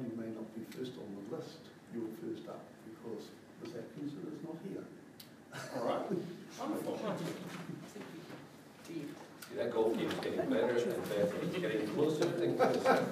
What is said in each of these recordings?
you may not be first on the list. You're first up because Ms. Atkinson is not here. All right. Wonderful. See, that golf game is getting better and better. It's getting closer and closer.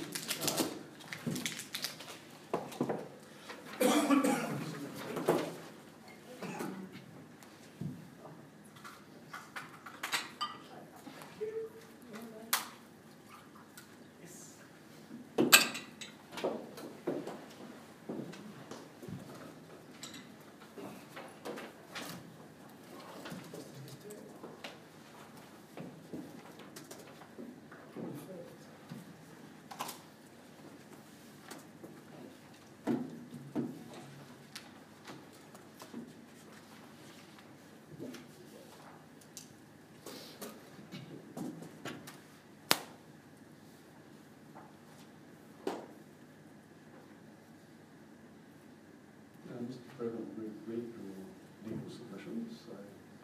Mr. President, we've read your legal submissions, so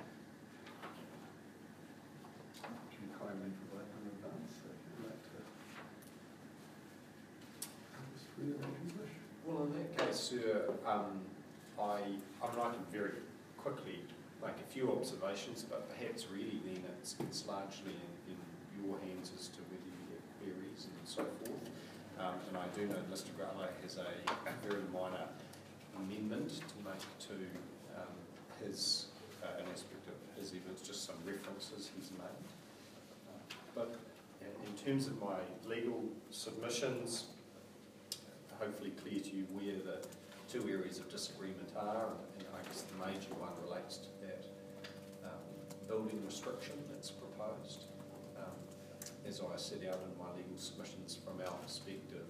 can you kindly provide them in advance? So if you'd like to take us through the English. Well, in that case, sir, I'm like to very quickly make a few observations, but perhaps really then it's largely in your hands as to whether you have queries and so forth. And I do know Mr. Growler has a very minor amendment to make to his an aspect of his evidence, just some references he's made. But in terms of my legal submissions, hopefully clear to you where the two areas of disagreement are, and I guess the major one relates to that building restriction that's proposed. As I set out in my legal submissions, from our perspective,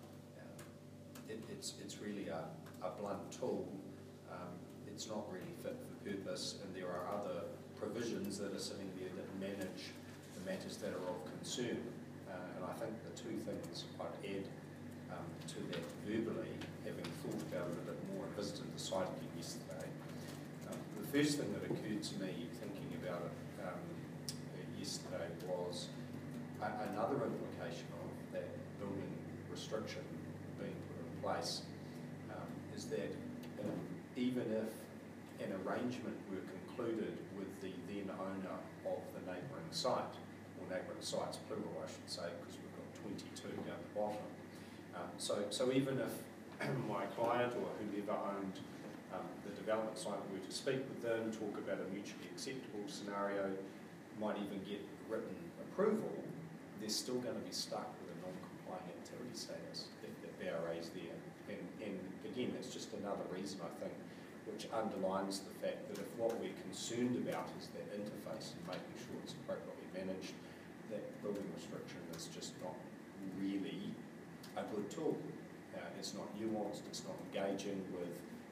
it's really a blunt tool. It's not really fit for purpose, and there are other provisions that are sitting there that manage the matters that are of concern. And I think the two things I'd add to that verbally, having thought about it a bit more and visited the site again yesterday, the first thing that occurred to me thinking about it yesterday was another implication of that building restriction being put in place is that even if an arrangement were concluded with the then owner of the neighbouring site, or neighbouring sites plural I should say, because we've got 22 down the bottom, so even if my client or whoever owned the development site were to speak with them, talk about a mutually acceptable scenario, might even get written approval, they're still going to be stuck with a non-compliant activity status if the BRA is there. And again, that's just another reason, I think, which underlines the fact that if what we're concerned about is that interface and making sure it's appropriately managed, that building restriction is just not really a good tool. It's not nuanced, it's not engaging with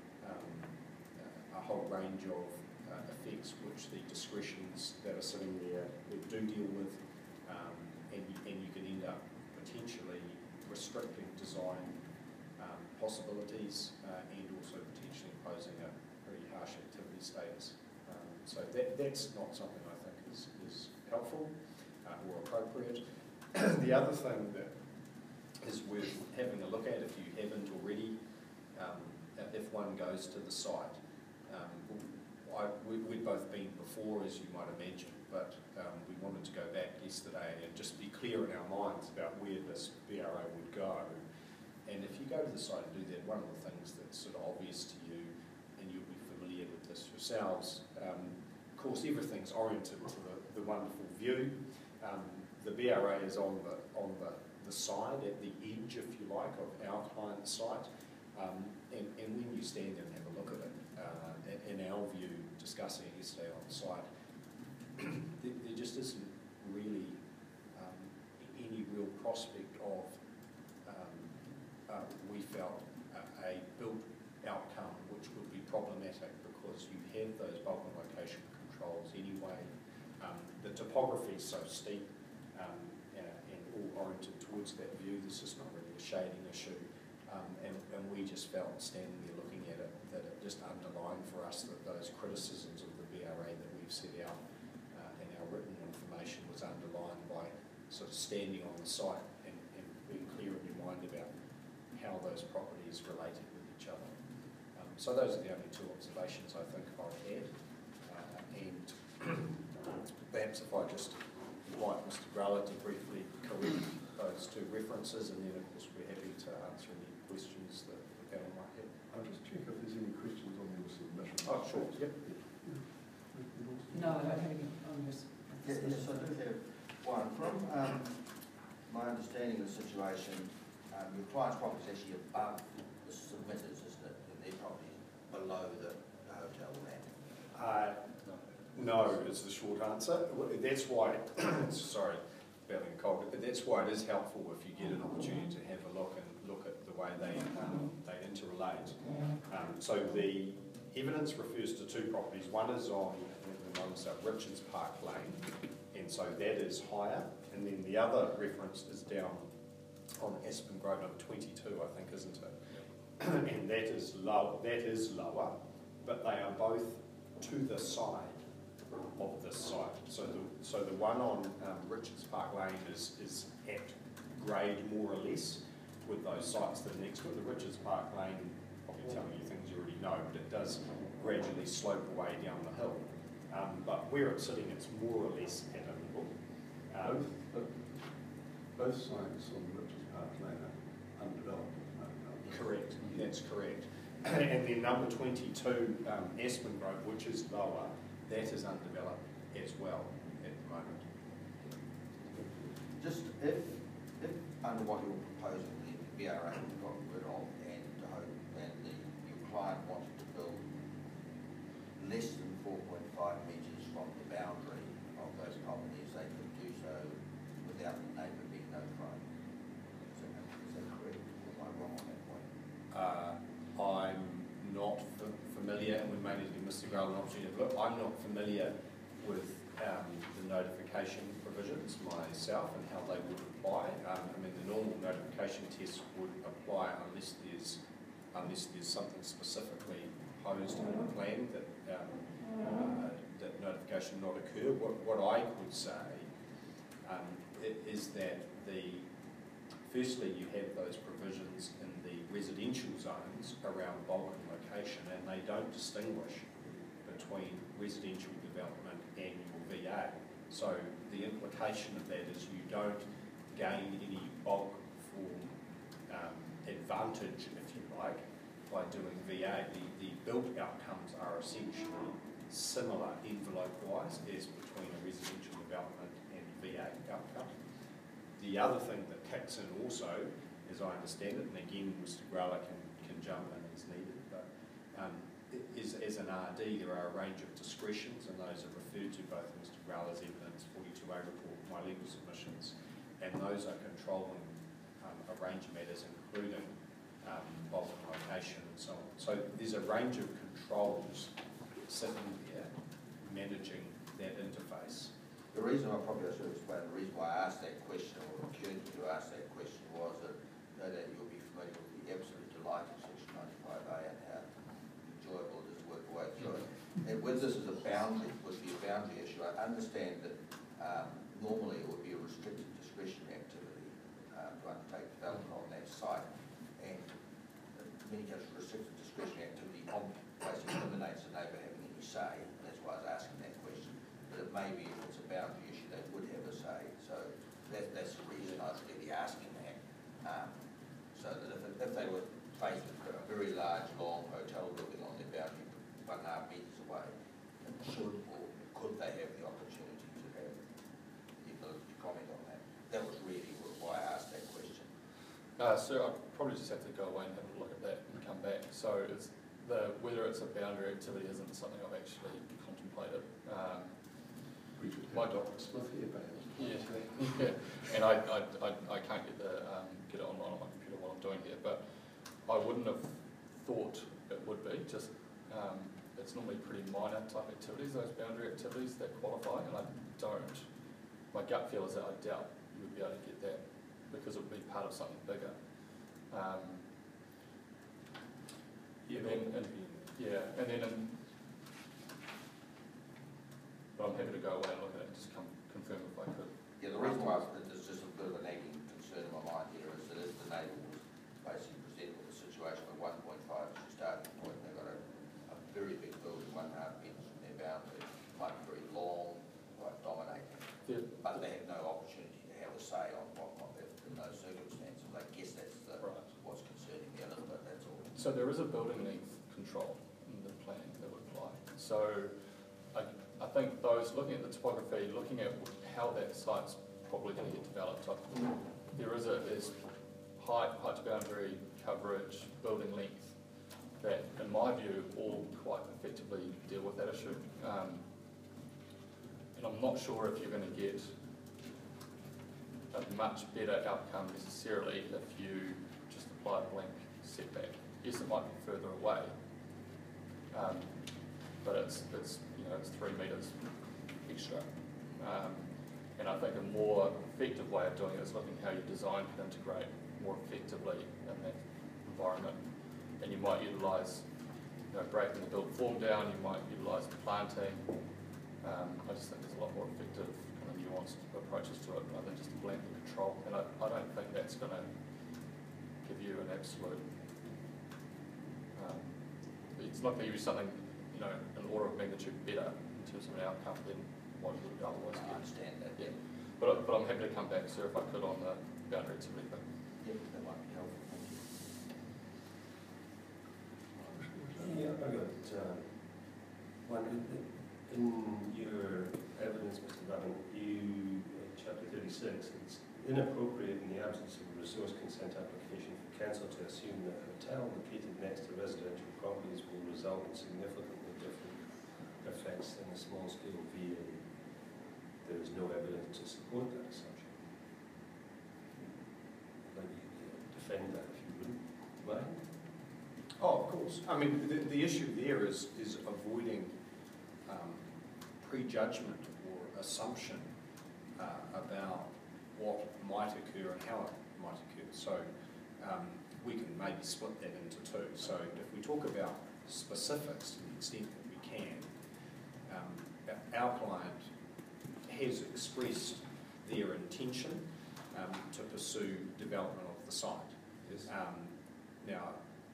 a whole range of effects which the discretions that are sitting there do deal with, and you can end up potentially restricting design possibilities and also potentially imposing a very harsh activity status. So that's not something I think is helpful or appropriate. The other thing that is worth having a look at, if you haven't already, if one goes to the site, we'd both been before, as you might imagine, but we wanted to go back yesterday and just be clear in our minds about where this BRA would go. And if you go to the site and do that, one of the things that's sort of obvious to you, and you'll be familiar with this yourselves, of course everything's oriented to the wonderful view. The BRA is on the side, at the edge, if you like, of our client's site. And when you stand there and have a look at it, in our view, discussing it yesterday on the site, there just isn't really any real prospect of, we felt, a built outcome which would be problematic, because you have those bulk and location controls anyway. The topography is so steep and all oriented towards that view, there's just not really a shading issue. And we just felt, standing there looking at it, that it just underlined for us that those criticisms of the BRA that we've set out in our written information was underlined by sort of standing on the site and being clear in your mind about how those properties related with each other. So those are the only two observations I think I've had. And perhaps if I just invite Mr. Grella to briefly correct those two references, and then of course we're happy to answer any questions that the panel might have. I'll just check if there's any questions on your submission. Oh, sure. Yep. No, I don't have any on this. Yes, I do have one. From my understanding of the situation, your client's property is actually above the submitters, isn't it? And their property is below the hotel land. No, is the short answer. That's why, sorry, belly and cold, but that's why it is helpful if you get an opportunity to have a look and look at the way they interrelate. So the evidence refers to two properties. One is on Richards Park Lane, and so that is higher. And then the other reference is down on Aspen Grove, number 22, I think, isn't it? And that is low. That is lower, but they are both to the side of this site. So the one on Richards Park Lane is at grade more or less with those sites that are next to it. The Richards Park Lane, probably telling you things you already know, but it does gradually slope away down the hill. But where it's sitting, it's more or less at a level. Both sites on Richards Park Lane are undeveloped. Correct, that's correct. And then number 22, Aspen Grove, which is lower, that is undeveloped as well at the moment. Just if under what you're proposing, the BRA got rid of and your client wanted to build less than 4.5 metres from the boundary of those properties, they could do so without the neighbour being notified. Is that correct? Or am I wrong on that point? I'm not familiar, and we may need to give Mr. Grell an opportunity to look. I'm not familiar with the notification provisions myself and how they would apply. I mean, the normal notification test would apply unless there's something specifically proposed in the plan that that notification not occur. What I could say is that firstly you have those provisions in the residential zones around bulk and location, and they don't distinguish between residential development and your VA. So the implication of that is you don't gain any bulk form advantage, if you like, by doing VA. The built outcomes are essentially similar envelope-wise as between a residential development and VA outcome. The other thing that kicks in also, as I understand it, and again Mr. Grella can jump in as needed, but is as an RD there are a range of discretions, and those are referred to both in Mr. Grella's evidence 42A report, my legal submissions, and those are controlling a range of matters including bulk and location and so on. So there's a range of controls sitting there managing that interface. The reason I probably should explain, the reason why I asked that question, or occurred to me to ask that question, was that no doubt you'll be familiar with the absolute delight of Section 95A and how enjoyable it is to work away through it. And with this as a boundary, would be a boundary issue, I understand that normally it would be a restricted discretionary activity to undertake development on that site. And in many cases, restricted discretionary activity basically eliminates the neighbour having any say. That's why I was asking that question. But it may be if it's a boundary issue, they would have a say. So that's the reason I was really asking that. So that if they were faced with a very large, long hotel building on their boundary, 1.5 metres away, should or could they have the opportunity to have the ability to comment on that? That was really why I asked that question. So I'd probably just have to go away and have a look at that and come back. So it's whether it's a boundary activity isn't something I've actually contemplated. We should My have doc- Smith here, Yeah, yeah. And I can't get it online on my computer while I'm doing here, but I wouldn't have thought it would be. Just it's normally pretty minor type activities, those boundary activities that qualify, and I don't. My gut feel is that I doubt you would be able to get that because it would be part of something bigger. But I'm happy to go away and look at it and just confirm if I could. Yeah, the reason why there's just a bit of a nagging concern in my mind here is that if the neighbour was basically So there is a building length control in the planning that would apply. So I think those looking at the topography, looking at how that site's probably going to get developed, there's height to boundary, coverage, building length, that in my view all quite effectively deal with that issue. And I'm not sure if you're going to get a much better outcome necessarily if you just apply a blank setback. Yes, it might be further away, but it's 3 metres extra. And I think a more effective way of doing it is looking how your design can integrate more effectively in that environment. And you might utilise, breaking the built form down, you might utilise planting. I just think there's a lot more effective kind of nuanced approaches to it rather than just a blanket control. And I don't think that's going to give you an absolute, it's not going to give you something, an order of magnitude better in terms of an outcome than what you would otherwise I get. understand that. Yeah. But I'm happy to come back, sir, if I could, on the boundary activity thing. Yep, that might be helpful, thank you. Yeah, I got one. In your evidence, Mr. Brown, chapter 36, it's inappropriate in the absence of a resource consent application for council to assume that a hotel located next to residential properties will result in significantly different effects than a small-scale VA. There is no evidence to support that assumption. I'd like you to defend that if you wouldn't mind. Oh, of course. I mean, the issue there is avoiding prejudgment or assumption about what might occur and how it might occur. So we can maybe split that into two. So if we talk about specifics to the extent that we can, our client has expressed their intention to pursue development of the site. Yes. Now,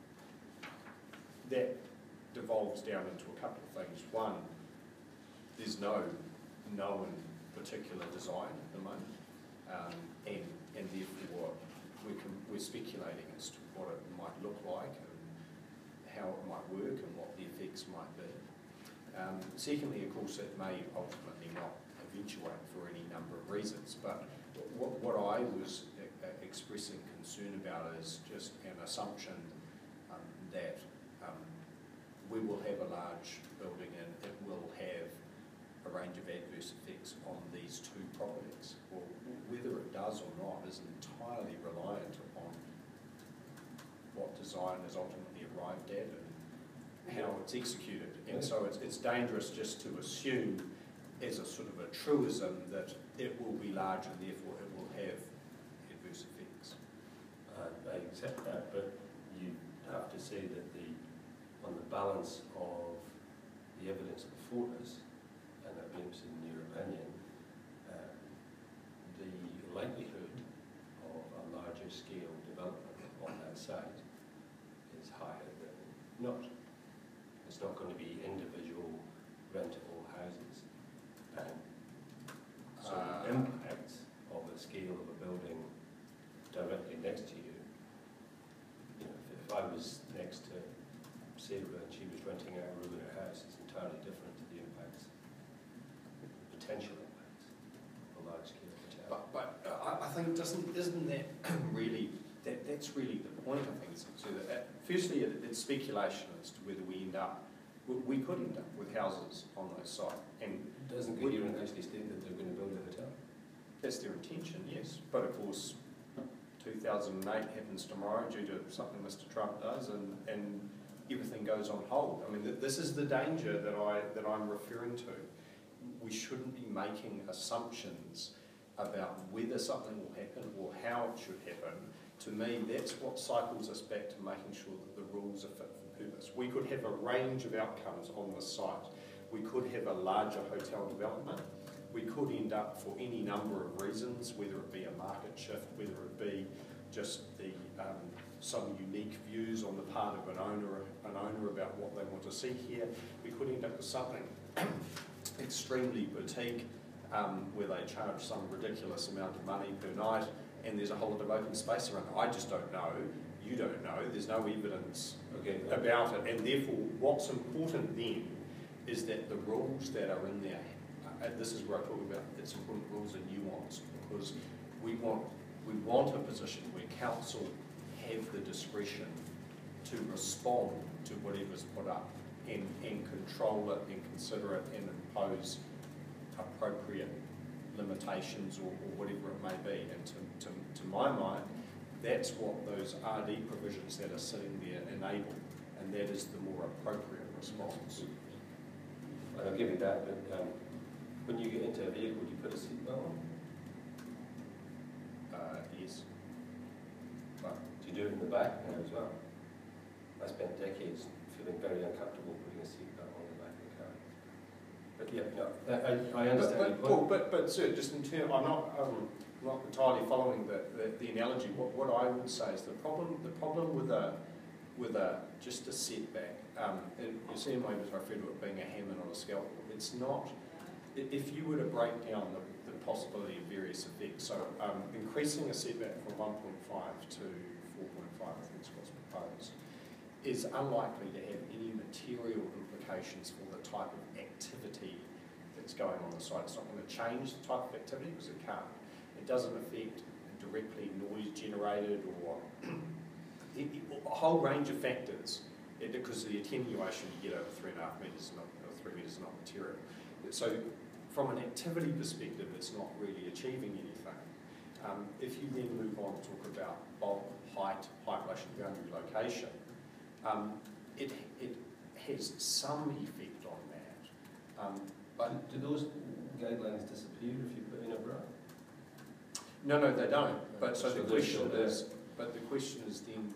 that devolves down into a couple of things. One, there's no known particular design at the moment, and therefore we're speculating as to what it might look like and how it might work and what the effects might be. Secondly, of course, it may ultimately not eventuate for any number of reasons, but what I was expressing concern about is just an assumption that we will have a large building and it will have a range of adverse effects on these two properties. Well, whether it does or not is entirely reliant upon what design is ultimately arrived at and how it's executed. And so it's dangerous just to assume as a sort of a truism that it will be large and therefore it will have adverse effects. I accept that, but you have to say that on the balance of the evidence before us, and I'd be interested in your opinion, the likelihood of a larger scale development on that site is higher than not. It's not going to be individual rentable houses. So the impact of the scale of a building directly next to you, if I was next to Sarah and she was renting out a room in her house, it's entirely different to the impacts, potential impacts of a large scale hotel. But I think isn't that really, that's really the point, I think. So that, firstly, it's speculation as to whether we could end up with houses on those sites. And doesn't Coherent actually state that they're going to build a hotel? That's their intention, yes. But of course, 2008 happens tomorrow due to something Mr. Trump does, and everything goes on hold. I mean, this is the danger that I'm referring to. We shouldn't be making assumptions about whether something will happen or how it should happen. To me, that's what cycles us back to making sure that the rules are fit for purpose. We could have a range of outcomes on this site. We could have a larger hotel development. We could end up, for any number of reasons, whether it be a market shift, whether it be just some unique views on the part of an owner about what they want to see here, we could end up with something extremely boutique, where they charge some ridiculous amount of money per night, and there's a whole lot of open space around it. I just don't know you don't know, there's no evidence Okay. about it, and therefore what's important then is that the rules that are in there, and this is where I talk about it's important rules are nuanced, because we want a position where council have the discretion to respond to whatever's put up and control it and consider it and impose appropriate limitations or whatever it may be. And to my mind, that's what those RD provisions that are sitting there enable, and that is the more appropriate response. I'll give you that, but when you get into a vehicle, do you put a seatbelt on? Yes. But do you do it in the back now as well? I spent decades feeling very uncomfortable putting a seatbelt on the back of the car. But yeah, no, I understand your point. But sir, just in terms, I'm not entirely following the analogy. What I would say is the problem with just a setback, and you see in my I refer to it being a hammer, not a scalpel. It's not. If you were to break down the possibility of various effects, so increasing a setback from 1.5 to 4.5, I think is what's proposed, is unlikely to have any material implications for the type of activity that's going on the site. It's not going to change the type of activity because it can't. It doesn't affect directly noise generated or a whole range of factors, because the attenuation you get over 3.5 metres or 3 metres is not material. So from an activity perspective, it's not really achieving anything. If you then move on to talk about bulk, height relation to boundary location, it has some effect on that. But do those guidelines disappear if you put in a bra? no, they don't. But so the they're question still there. is, then,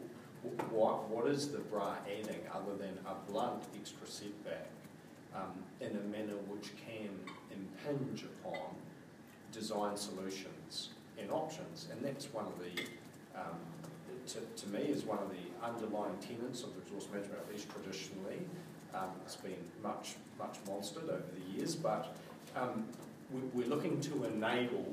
what is the bra adding other than a blunt extra setback in a manner which can impinge upon design solutions and options? And that's one of the, to me, is one of the underlying tenets of resource management, at least traditionally. It's been much monstered over the years, but we're looking to enable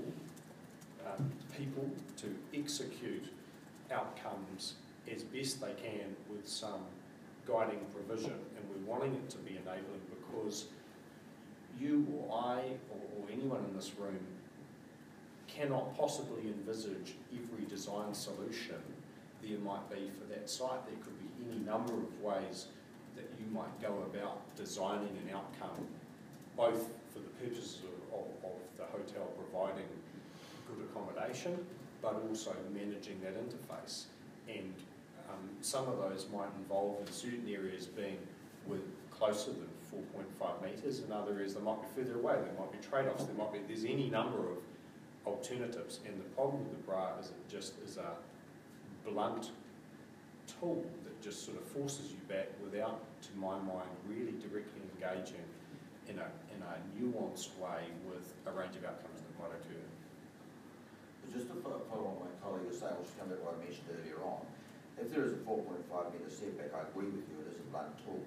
people to execute outcomes as best they can with some guiding provision, and we're wanting it to be enabling because you or I or anyone in this room cannot possibly envisage every design solution there might be for that site. There could be any number of ways that you might go about designing an outcome, both for the purposes of the hotel providing good accommodation, but also managing that interface. And some of those might involve in certain areas being closer than 4.5 metres, in other areas they might be further away, there might be trade-offs, there's any number of alternatives. And the problem with the bra is it just is a blunt tool that just sort of forces you back without, to my mind, really directly engaging in a nuanced way with a range of outcomes that might occur. Just to follow on my colleague was saying, which comes back to what I mentioned earlier on, if there is a 4.5 metre setback, I agree with you, it is a blunt tool.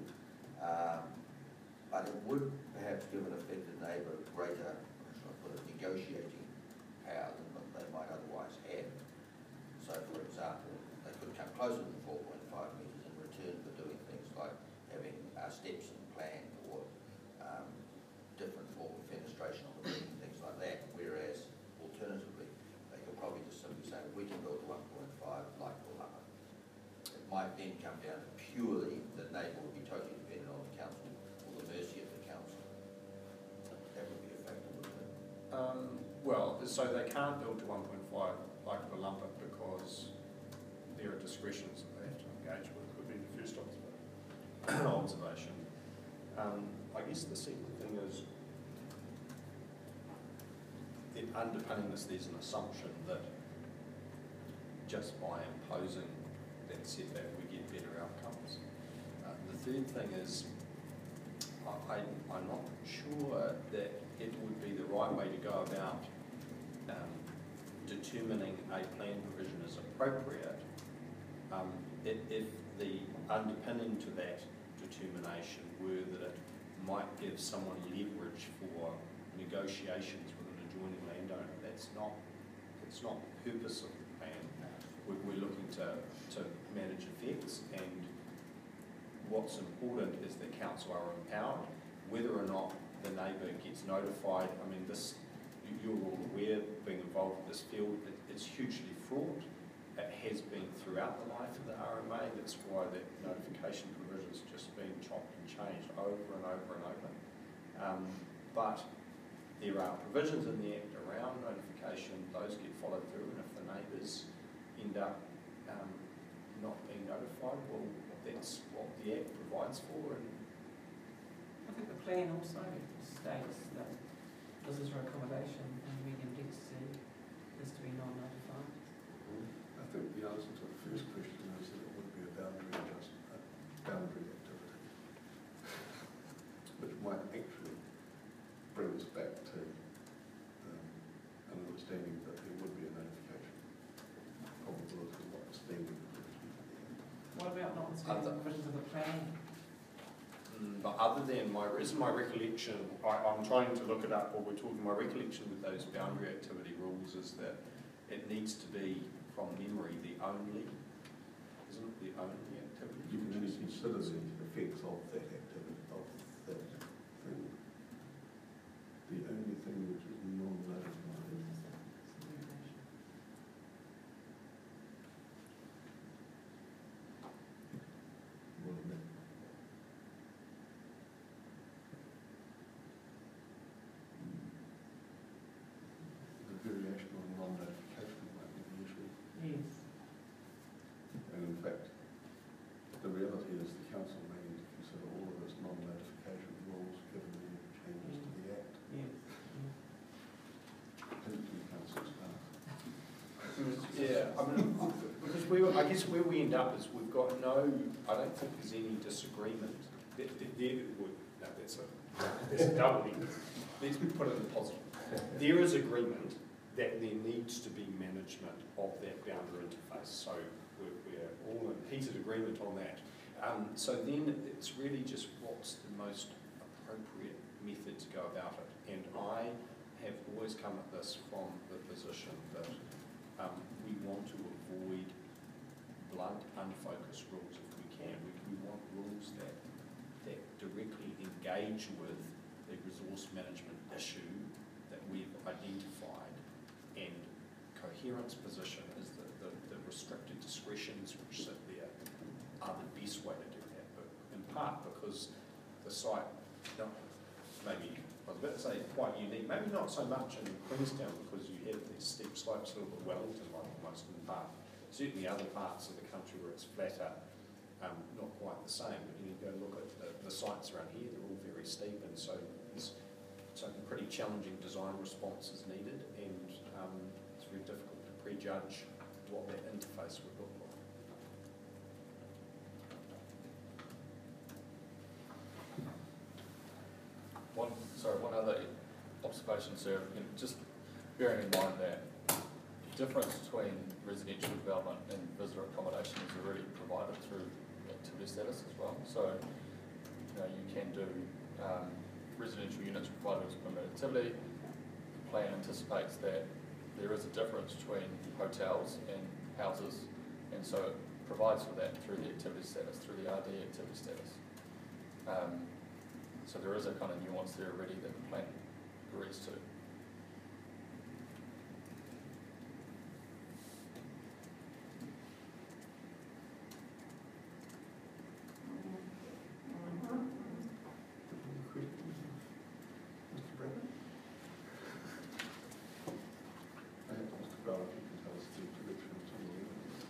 But it would perhaps give an affected neighbour greater, how should I put it, negotiating power than what they might otherwise have. So, for example, they could come closer than 4.5 metres in return for doing things like having steps in plan or different form of fenestration on the roof and things like that, whereas alternatively, they could probably just simply say, we can build to 1.5 like we'll have it. It might then come down to purely the neighbour would be totally dependent on the council or the mercy of the council. That would be a factor, wouldn't it? Well, so they can't build to 1.5 like Wallumbilla because there are discretions that they have to engage with, would be the first observation. I guess the second thing is that underpinning this, there's an assumption that just by imposing that setback we get better outcomes. The third thing is I'm not sure that it would be the right way to go about determining a plan provision as appropriate if the underpinning to that determination were that it might give someone leverage for negotiations with an adjoining landowner. It's not the purpose of the plan. we're looking to manage effects, and what's important is that council are empowered. Whether or not the neighbour gets notified, I mean, this, you're all aware, being involved in this field, it's hugely fraught. It has been throughout the life of the RMA. That's why that notification provision's just been chopped and changed over and over and over. But there are provisions in the Act around notification, those get followed through, and if the neighbours end up not being notified, well, that's what the Act provides for. And I think the plan also states that visitor accommodation and medium density is to be non-notified. I think the answer to the first question is that it would be a boundary adjustment, a boundary activity, which might actually bring us back to an understanding that there would be a notification probability, notwithstanding the provision. What about notwithstanding the provisions of the plan? But other than my recollection, I'm trying to look it up while we're talking, my recollection with those boundary activity rules is that it needs to be, from memory, the only, isn't it the only activity? You can only consider the effects of that activity, of that thing. The only thing which is non-notified. Well, the variation on non-notification might be the issue. Yes. And in fact, the reality is the council may need to consider all of its non-notification rules given the changes to the Act. Yes. Hint to the council staff. Yeah, I mean, because I guess where we end up is we've got no, I don't think there's any disagreement. That's a double negative. Let's put it in positive. There is agreement that there needs to be management of that boundary interface. So we're all in heated agreement on that. So then it's really just what's the most appropriate method to go about it. And I have always come at this from the position that we want to avoid blunt, unfocused rules if we can. We want rules that directly engage with the resource management issue that we've identified, and coherence position is the restricted discretions which sit there are the best way to do that, but in part because the site, maybe, I was about to say quite unique, maybe not so much in Queenstown because you have these steep slopes, a little bit Wellington-like almost in part. Certainly other parts of the country where it's flatter, not quite the same, but you go look at the sites around here, they're all very steep, and so there's some pretty challenging design responses needed, and it's very difficult to prejudge what that interface would look like. One other observation, sir, just bearing in mind that the difference between residential development and visitor accommodation is already provided through activity status as well. So, you can do residential units provided as permitted activity. The plan anticipates that there is a difference between hotels and houses, and so it provides for that through the activity status, through the RD activity status. So there is a kind of nuance there already that the plan agrees to. Mr. Brennan? Perhaps Mr. Brown, if you can tell us the direction of some of the evidence.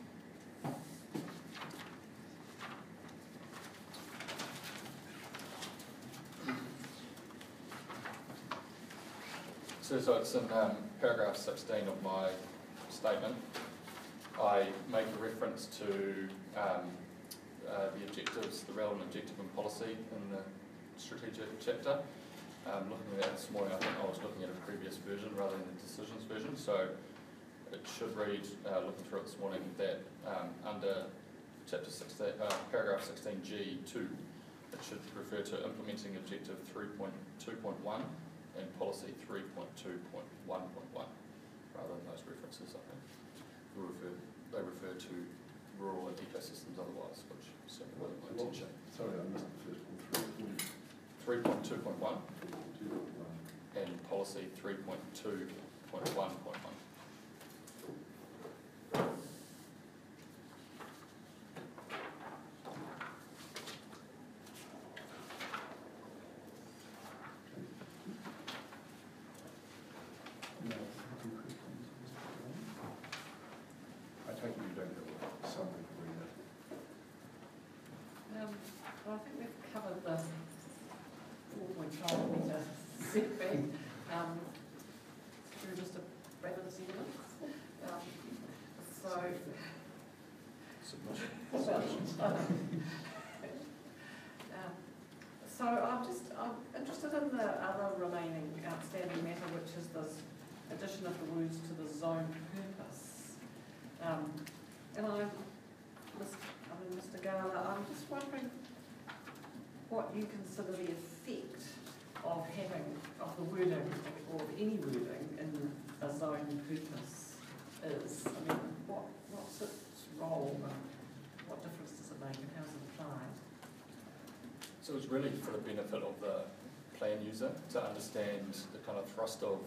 So it's in paragraph 16 of my statement. I make a reference to the objectives, the relevant objective and policy in the strategic chapter. Looking at that this morning, I think I was looking at a previous version rather than the decisions version. So it should read, looking through it this morning, that under chapter 16, paragraph 16G2, it should refer to implementing objective 3.2.1 and policy 3.2.1.1 rather than those references. I think we'll refer to rural and ecosystems otherwise, which certainly wasn't my intention. Sorry, I missed the first one, 3.2.1 3.2.1. and policy 3.2.1.1. No, any questions, Mr. Brown? I take it you don't have a summary for that. Well, I think we've covered the 4.5 metre setback through Mr. Bradman's evidence. Submission. So I'm interested in the other remaining outstanding matter, which is this addition of the words to the zone purpose. Mr. Gala, I'm just wondering what you consider the effect of the wording, or of any wording in a zone purpose is. I mean, what's its role, and what difference does it make, and how is it applied? So it's really for the benefit of the plan user to understand the kind of thrust of,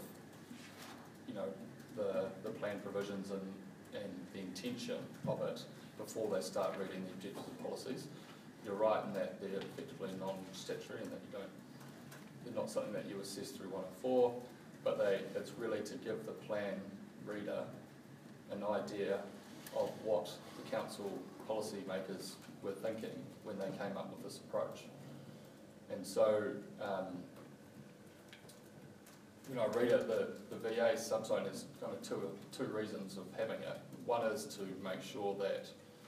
the plan provisions and the intention of it before they start reading the objectives and policies. You're right in that they're effectively non-statutory and that they're not something that you assess through 104, but it's really to give the plan reader an idea of what the council policy makers were thinking when they came up with this approach. And so, when I read it, the VA subzone is kind of two reasons of having it. One is to make sure that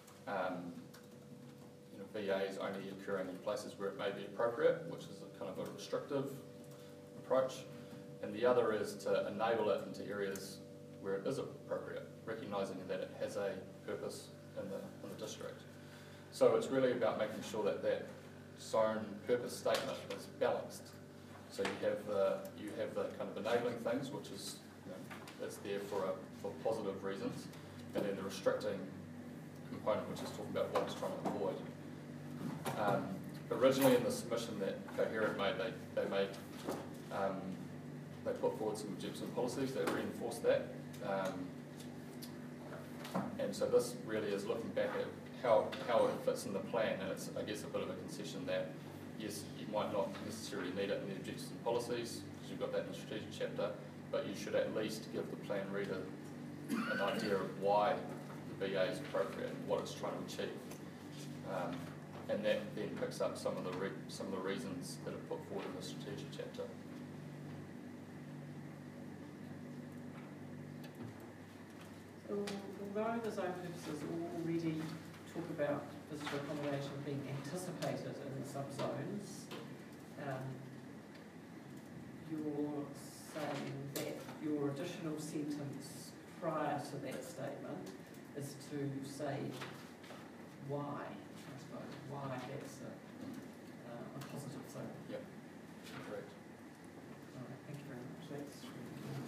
VAs only occurring in places where it may be appropriate, which is a kind of a restrictive approach. And the other is to enable it into areas where it is appropriate, recognising that it has a purpose in the district. So it's really about making sure that that zone purpose statement is balanced. So you have the kind of enabling things, which is it's there for positive reasons, and then the restricting component, which is talking about what it's trying to avoid. Originally in the submission that Coherent made, they put forward some objectives and policies that reinforced that. And so this really is looking back at how it fits in the plan, and it's, I guess, a bit of a concession that, yes, you might not necessarily need it in the objectives and policies, because you've got that in the strategic chapter, but you should at least give the plan reader an idea of why the VA is appropriate and what it's trying to achieve. And that then picks up some of the reasons that are put forward in the strategic chapter. So although the zone purposes already talk about visitor accommodation being anticipated in the subzones, you're saying that your additional sentence prior to that statement is to say why, I suppose, why that's a positive zone. Yep, correct. All right, thank you very much. That's really good.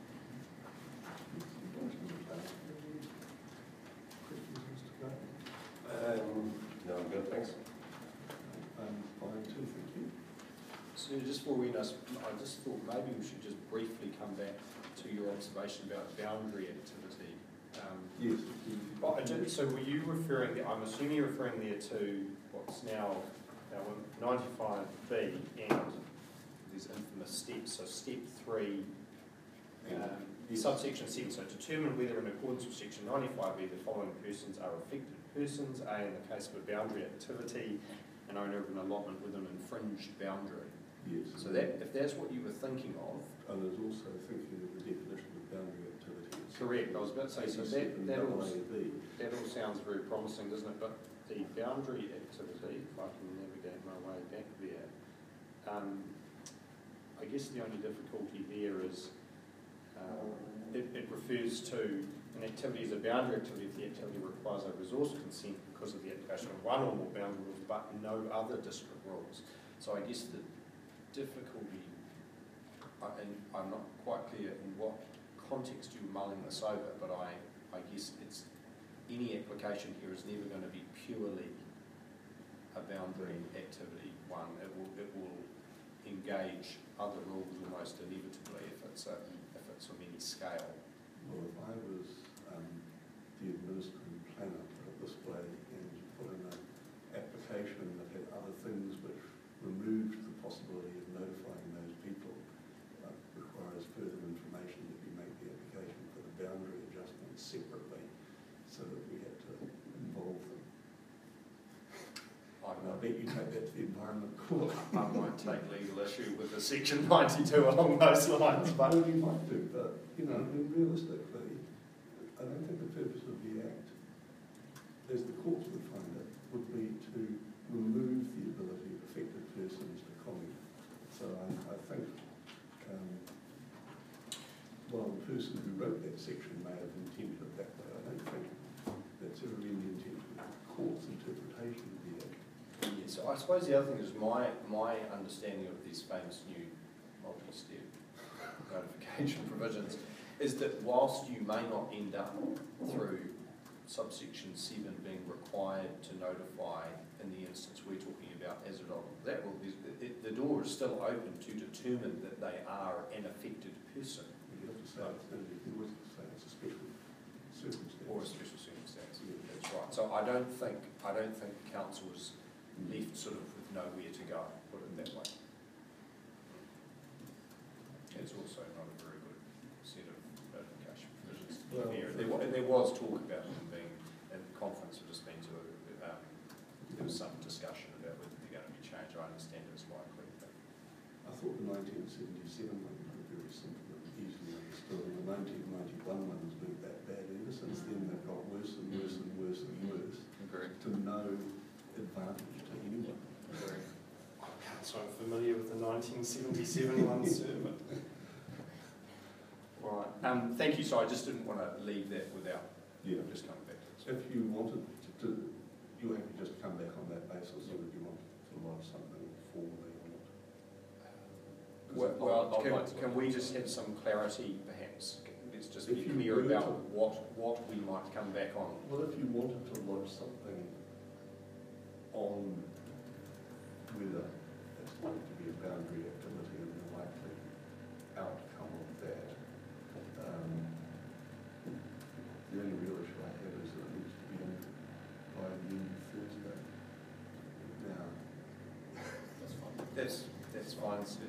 Questions, Mr. Graham? No, I'm good, thanks. I'm fine too, thank you. So just before we end us, I just thought maybe we should just briefly come back to your observation about boundary activity. Yes. So were you referring, I'm assuming you're referring there to what's now 95B and these infamous steps. So step 3, subsection 7. So determine whether in accordance with section 95B the following persons are affected persons. A, in the case of a boundary activity, an owner of an allotment with an infringed boundary. Yes. So that, if that's what you were thinking of. And there's also thinking of the definition of boundary activity. Correct, I was about to say, so that all sounds very promising, doesn't it? But the boundary activity, if I can navigate my way back there, I guess the only difficulty there is it refers to an activity as a boundary activity if the activity requires a resource consent because of the application of one or more boundary rules but no other district rules. So I guess the difficulty, and I'm not quite clear in what context you're mulling this over, but I guess it's any application here is never going to be purely a boundary activity one. It will engage other rules almost inevitably if it's of any scale. Well, if I was the administrative planner, put it this way, and you put in an application that had other things which removed the possibility of notifying those people, requires further information that you make the application for the boundary adjustment separately, so that we had to involve them. And I bet you take that to the Environment Court. I might take legal issue with the Section 92 along those lines, but Well, you might do, but, you know, I mean, realistically, I don't think the purpose of the Act, as the courts would find it, would be to remove the ability of affected persons to comment. So I think, while the person who wrote that section may have intended it that way, I don't think that's ever been the intent of the court's interpretation of the Act. yeah, so I suppose the other thing is my understanding of these famous new multi-step notification provisions is that whilst you may not end up through subsection 7 being required to notify in the instance we're talking about as a dog, that will be, the door is still open to determine that they are an affected person. You have to say it's going to be, you always say it's a special circumstance. Or a special circumstance, that's right. So I don't think the council is left sort of with nowhere to go, put it that way. It's also not a very good set of notification provisions, to be fair. There was talk about them being, at the conference we've just been to, there was some discussion about whether they're going to be changed. I understand it's likely. But I thought the 1977 ones were very simple and easily understood, and the 1991 ones weren't that bad. Ever since then, they've got worse and worse and worse and worse, to no advantage to anyone. So I'm familiar with the 1977 ones, sir, but... right. Thank you. So I just didn't want to leave that without just coming back to this. If you wanted to, you have to just come back on that basis, or would you want to lodge something formally on it? Well, can we just have some clarity, perhaps? Let's just be If you clear were about what we might come back on. Well, if you wanted to lodge something on whether it's going to be a boundary activity and the likely outcome of that, the only real issue I have is that it needs to be in by the end of Thursday. Now, That's fine, sir.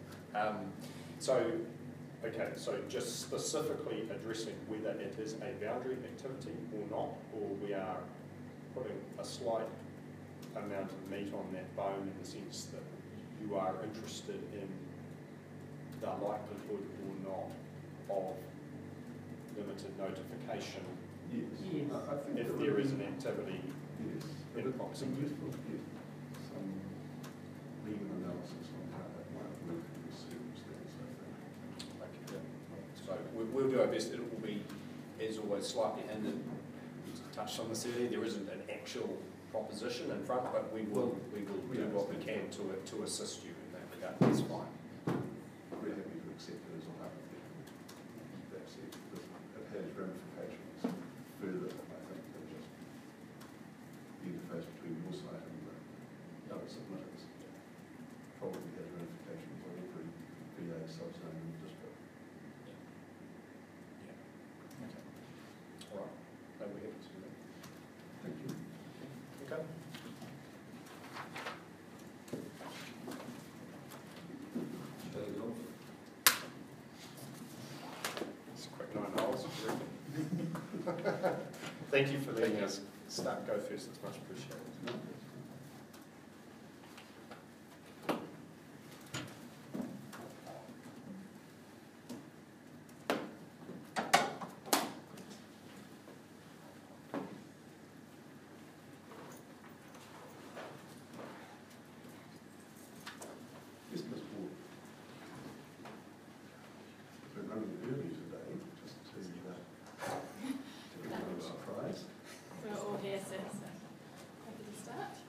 So just specifically addressing whether it is a boundary activity or not, or we are putting a slight amount of meat on that bone in the sense that you are interested in the likelihood or not of limited notification yes, Yes. I think if that there would is be- an activity yes, in it's proximity. useful to get some legal analysis on how that might work in this circumstance, I think. Okay. So we'll do our best. It will be, as always, slightly hindered. We touched on this earlier. There isn't an actual proposition in front, but we will do what we can to assist you in that regard. That's fine. We're happy to accept it as a hypothetical. That's it, because it has ramifications further, I think, than just the interface between your site and the other submitters. Probably has ramifications on every VA subzone in the district. Yeah. Okay. All right. No, we're happy to do that. Thank you. Okay. It's a quick 9 holes. Thank you for letting us go first. It's much appreciated. Yes, Ms. Ward. We're running early today, just to everyone's surprise. We're all here, sir, so happy to start.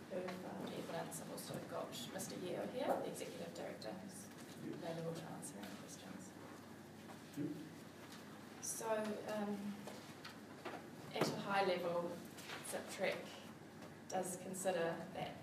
who found evidence. I've also got Mr. Yeo here, the Executive Director, who's available to answer any questions. So, at a high level, ZipTrek does consider that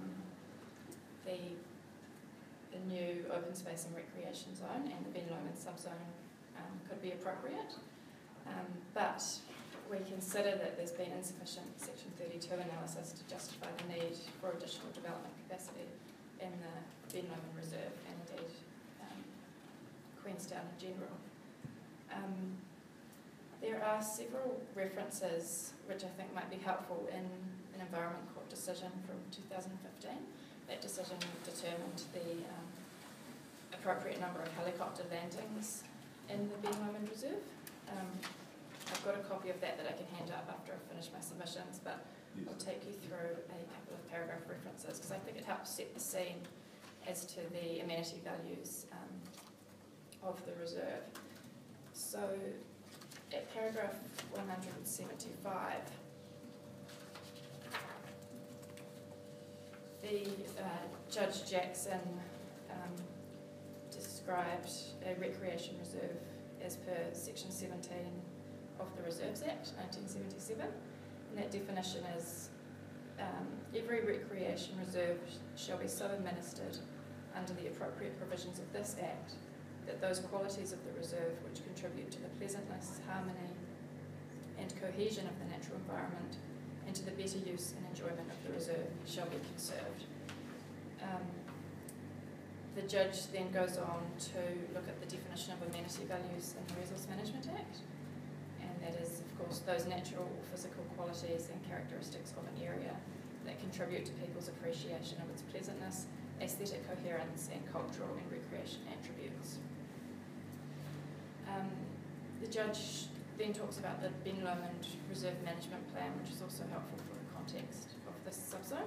the new open space and recreation zone and the Ben Lomond subzone could be appropriate, but we consider that there's been insufficient Section 32 analysis to justify the need for additional development capacity in the Ben Lomond Reserve and indeed Queenstown in general. There are several references which I think might be helpful in an Environment Court decision from 2015. That decision determined the appropriate number of helicopter landings in the Ben Lomond Reserve. I've got a copy of that I can hand up after I finish my submissions, but I'll take you through a couple of paragraph references because I think it helps set the scene as to the amenity values of the reserve. So at paragraph 175, the Judge Jackson described a recreation reserve as per Section 17 of the Reserves Act 1977, and that definition is every recreation reserve shall be so administered under the appropriate provisions of this Act that those qualities of the reserve which contribute to the pleasantness, harmony and cohesion of the natural environment and to the better use and enjoyment of the reserve shall be conserved. The judge then goes on to look at the definition of amenity values in the Resource Management Act, and that is, of course, those natural or physical qualities and characteristics of an area that contribute to people's appreciation of its pleasantness, aesthetic coherence and cultural and recreation attributes. The judge then talks about the Ben Lomond Reserve Management Plan, which is also helpful for the context of this subzone.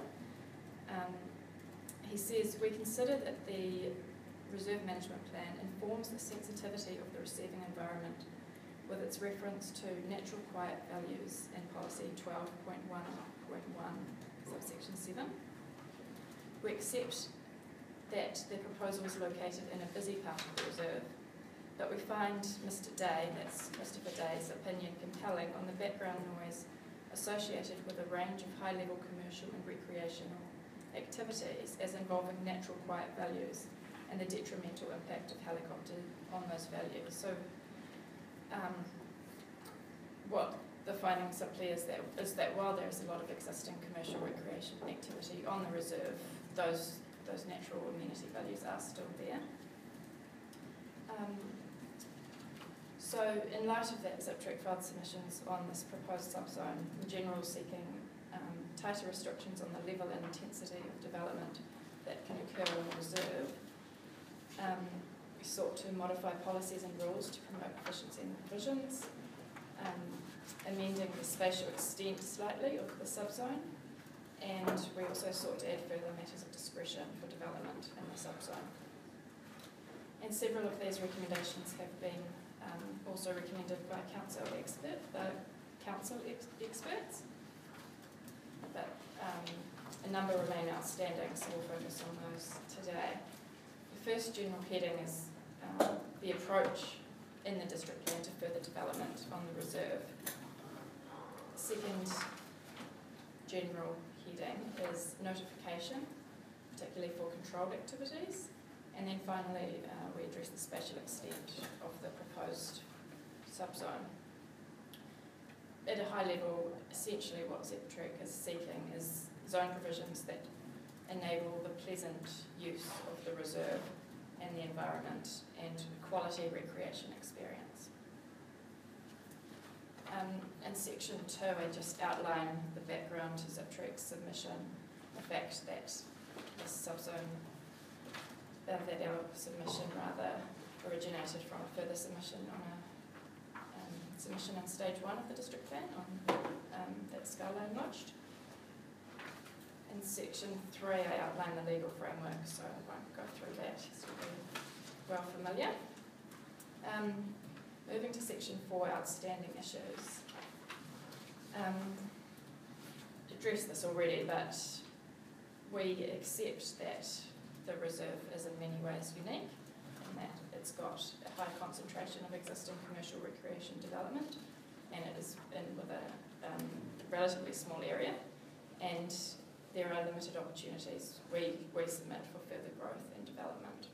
He says, we consider that the Reserve Management Plan informs the sensitivity of the receiving environment with its reference to natural quiet values in policy 12.1.1 subsection 7. We accept that the proposal is located in a busy part of the reserve, but we find Mr. Day, that's Christopher Day's opinion, compelling on the background noise associated with a range of high-level commercial and recreational activities as involving natural quiet values and the detrimental impact of helicopter on those values. So what the finding simply is that while there is a lot of existing commercial recreation activity on the reserve, those natural amenity values are still there. So in light of that, ZipTrek filed submissions on this proposed subzone, in general seeking tighter restrictions on the level and intensity of development that can occur on the reserve. We sought to modify policies and rules to promote efficiency in the provisions, amending the spatial extent slightly of the subzone, and we also sought to add further matters of discretion for development in the subzone. And several of these recommendations have been also recommended by council experts, but a number remain outstanding, so we'll focus on those today. The first general heading is the approach in the district plan to further development on the reserve. The second general heading is notification, particularly for controlled activities. And then finally, we address the spatial extent of the proposed subzone. At a high level, essentially what ZipTrek is seeking is zone provisions that enable the pleasant use of the reserve and the environment and quality recreation experience. In section 2, I just outline the background to ZipTrek's submission, the fact that this subzone, that our submission rather originated from a further submission on a submission in stage 1 of the district plan that Skyline lodged. In section 3, I outline the legal framework, so I won't go through that, it's well familiar. Moving to section 4, outstanding issues. Addressed this already, but we accept that the reserve is in many ways unique in that it's got a high concentration of existing commercial recreation development, and it is in with a relatively small area, and there are limited opportunities we submit for further growth and development.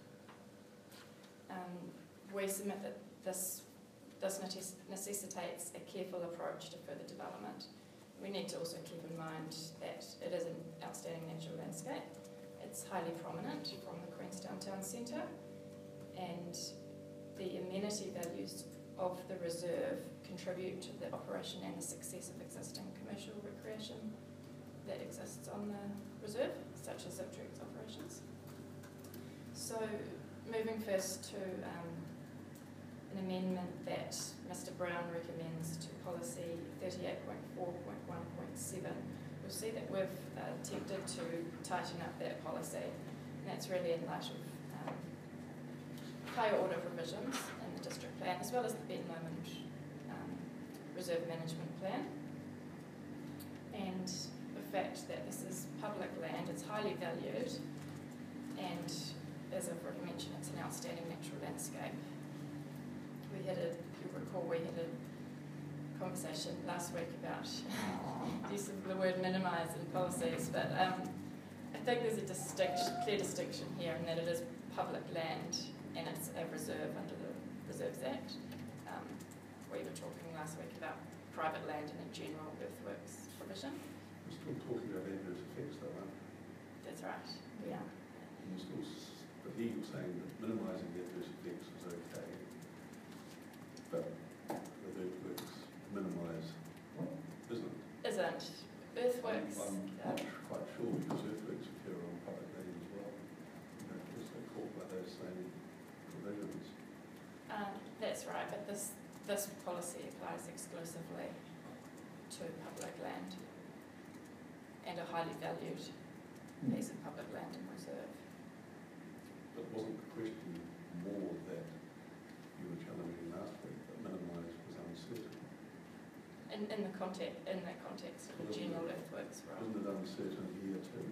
We submit that this necessitates a careful approach to further development. We need to also keep in mind that it is an outstanding natural landscape. It's highly prominent from the Queenstown Town Centre, and the amenity values of the reserve contribute to the operation and the success of existing commercial recreation that exists on the reserve, such as Ziptrex operations. So, moving first to an amendment that Mr Brown recommends to policy 38.4.1.7. You'll see that we've attempted to tighten up that policy, and that's really in light of higher order provisions in the district plan, as well as the Ben Lomond Reserve Management Plan, and the fact that this is public land, it's highly valued, and as I've already mentioned, it's an outstanding natural landscape. If you recall, we had a conversation last week about use of the word minimise in policies, but I think there's a clear distinction here in that it is public land and it's a reserve under the Reserves Act. We were talking last week about private land and a general earthworks provision. We're still talking about adverse effects though, aren't we? That's right, we are. But he was saying that minimising the adverse effects is okay, but with earthworks, minimise isn't. Isn't. Earthworks. I'm not quite sure because earthworks occur on public land as well. You know, also caught by those same provisions. That's right, but this policy applies exclusively to public land and a highly valued piece of public land in reserve. But wasn't the question more that you were challenging last week that minimise was uncertain? In that context of the general earthworks role. Isn't it uncertain here too?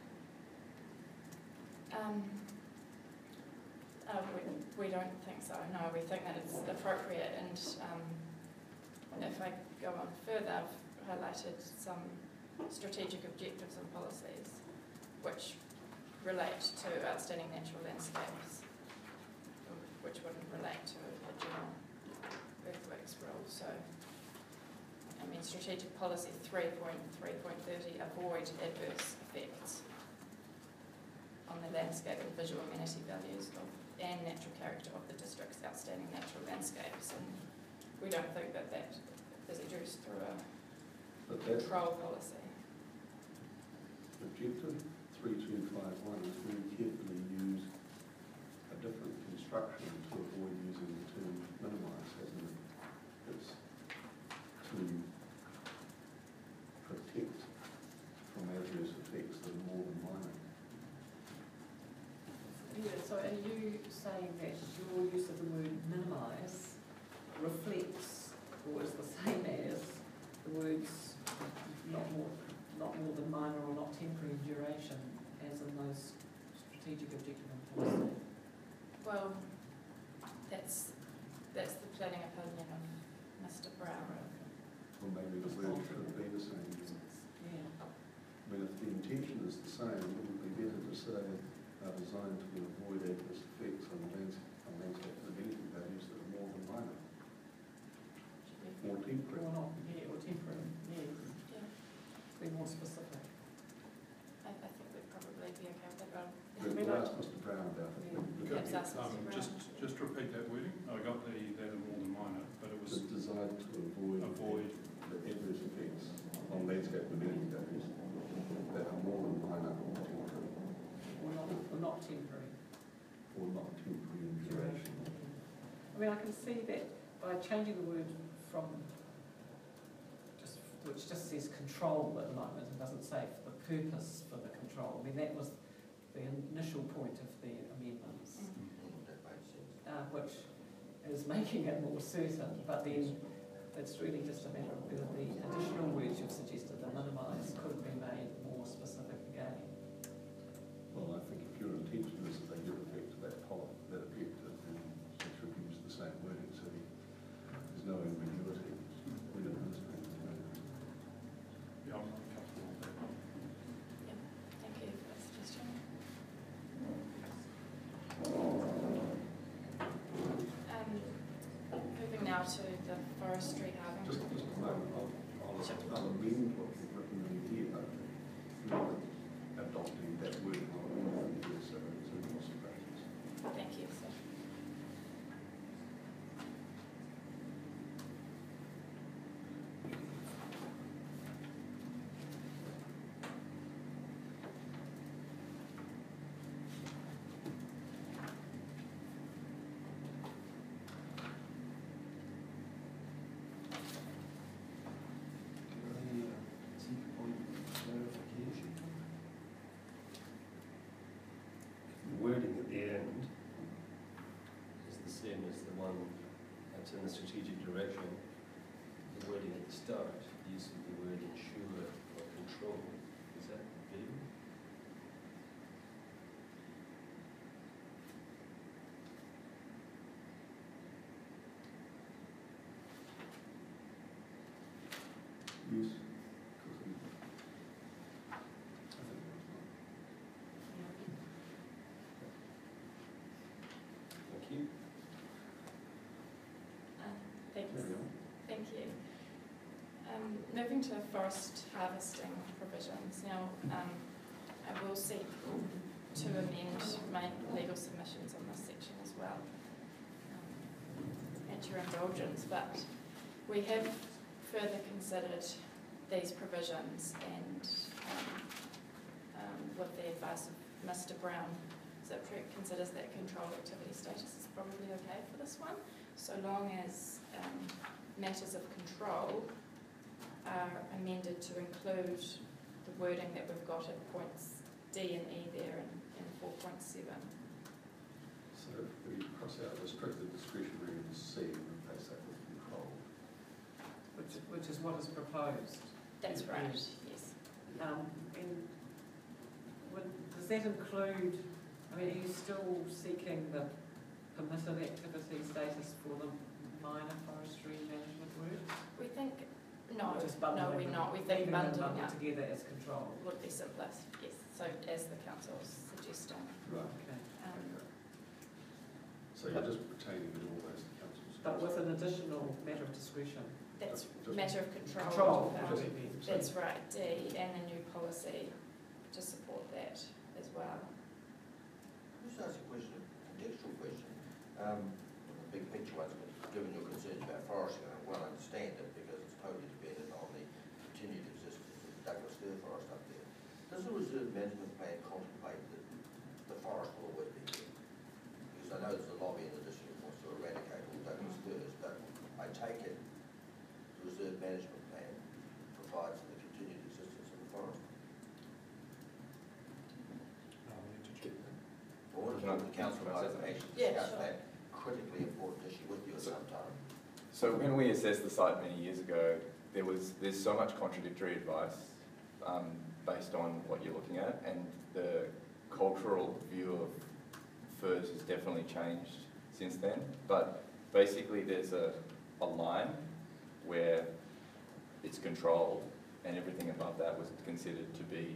We don't think so, no. We think that it's appropriate, and if I go on further, I've highlighted some strategic objectives and policies which relate to outstanding natural landscapes, which wouldn't relate to a general earthworks rule. So, I mean, strategic policy 3.3.30, avoid adverse effects on the landscape and visual amenity values and natural character of the district's outstanding natural landscapes. And we don't think that is addressed through a control policy. Objective 3251 is very carefully use a different construction to avoid using the term minimise, hasn't it? It's to protect from adverse effects that are more than minor. Yeah, so are you saying that your use of the word minimise reflects or is the same as the words not more than minor or not temporary in duration as in those strategic objective and policy? Well, that's the planning opinion of Mr Brown. Or maybe the word should be the same. Yeah. I mean, if the intention is the same, wouldn't it be better to say are designed to avoid adverse effects on landscape amenity values that are more than minor? More temporary. Or not, yeah, or temporary, yeah. Yeah. Be more specific. I think we'd probably be okay with that. We'll ask Mr Brown about it. Perhaps ask Mr Brown. Just repeat that wording. I got that are more than minor, but it was It's designed to avoid the adverse effects on landscape amenity values that are more than minor or temporary. Or not temporary. Or not temporary in duration. I mean, I can see that by changing the word from which just says control at the moment and doesn't say for the purpose for the control. I mean, that was the initial point of the amendments, That makes sense. which is making it more certain, but then it's really just a matter of whether the additional words you've suggested, the minimise, could be made more specific again. it's in the strategic direction, the wording at the start, the use of the word ensure or control, is that vague? Use. Thank you. Thanks. There we go. Thank you. Moving to forest harvesting provisions. Now, I will seek to amend my legal submissions on this section as well, at your indulgence, but we have further considered these provisions and with the advice of Mr. Brown, ZipTrek considers that control activity status is probably okay for this one, so long as matters of control are amended to include the wording that we've got at points D and E there in 4.7. So if we cross out restricted discretionary in C and replace that with control. Which is what is proposed. That's Yeah. right, yes. And does that include, I mean, are you still seeking the permitted activity status for the minor forestry management work? We think, no, Or just no, bundling we're them? not. We think Leaving them bundling bundled up together as control. would be simplest, yes. So as the council's suggesting. Right. Okay. So you're just retaining it all as the council's. But with an additional matter of discretion. That's Just- matter of control. Control. That's right, D, and the new policy to support that as well. Just ask a question, a contextual question. A big picture one, but given your concerns about forestry, I well understand it because it's totally dependent on the continued existence of the Douglas fir forest up there. Does the reserve management plan contemplate that the forest will always be there? Because I know there's a lobby in the district that wants to eradicate all Douglas firs, but I take it the reserve management plan provides for the continued existence of the forest. I want to talk to the council about actually Yeah, discuss sure. that critically important issue with you at some time. So when we assessed the site many years ago, there's so much contradictory advice based on what you're looking at, and the cultural view of firs has definitely changed since then. But basically there's a line where it's controlled, and everything above that was considered to be,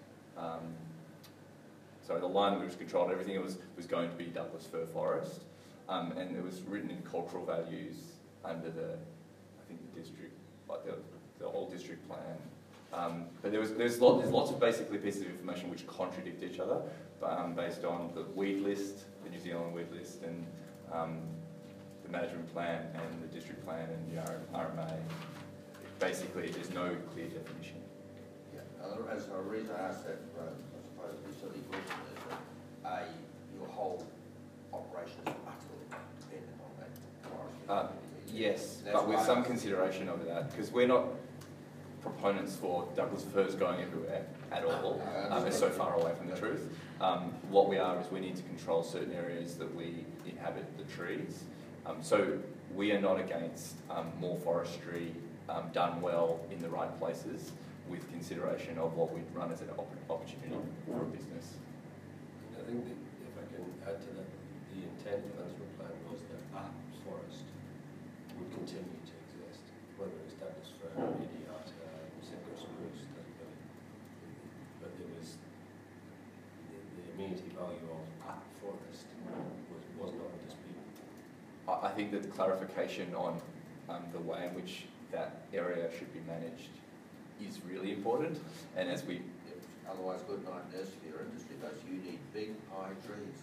so the line was controlled, everything was going to be Douglas fir forest, and it was written in cultural values under I think the district, like the whole district plan. But there's lots of basically pieces of information which contradict each other, based on the weed list, the New Zealand weed list, and the management plan and the district plan and the RMA. Basically, there's no clear definition. Yeah, as a reason I asked that, I suppose the silly question is that your whole operation is utterly dependent on that forest. Yes, That's but with why- some consideration over that, because we're not proponents for Douglas firs going everywhere at all. It's so far away from the truth. What we are is we need to control certain areas that we inhabit the trees. So we are not against more forestry done well in the right places, with consideration of what we'd run as an opportunity for a business. I think that if I can add to that, the intent of the management plan was that forest would continue to exist, whether it's Douglas fir, Idiata, Simcoe spruce, doesn't really. But there was the amenity value of forest was not in dispute. I think that the clarification on the way in which that area should be managed is really important, and as we Otherwise, good night nurse for your industry, but you need big, high trees.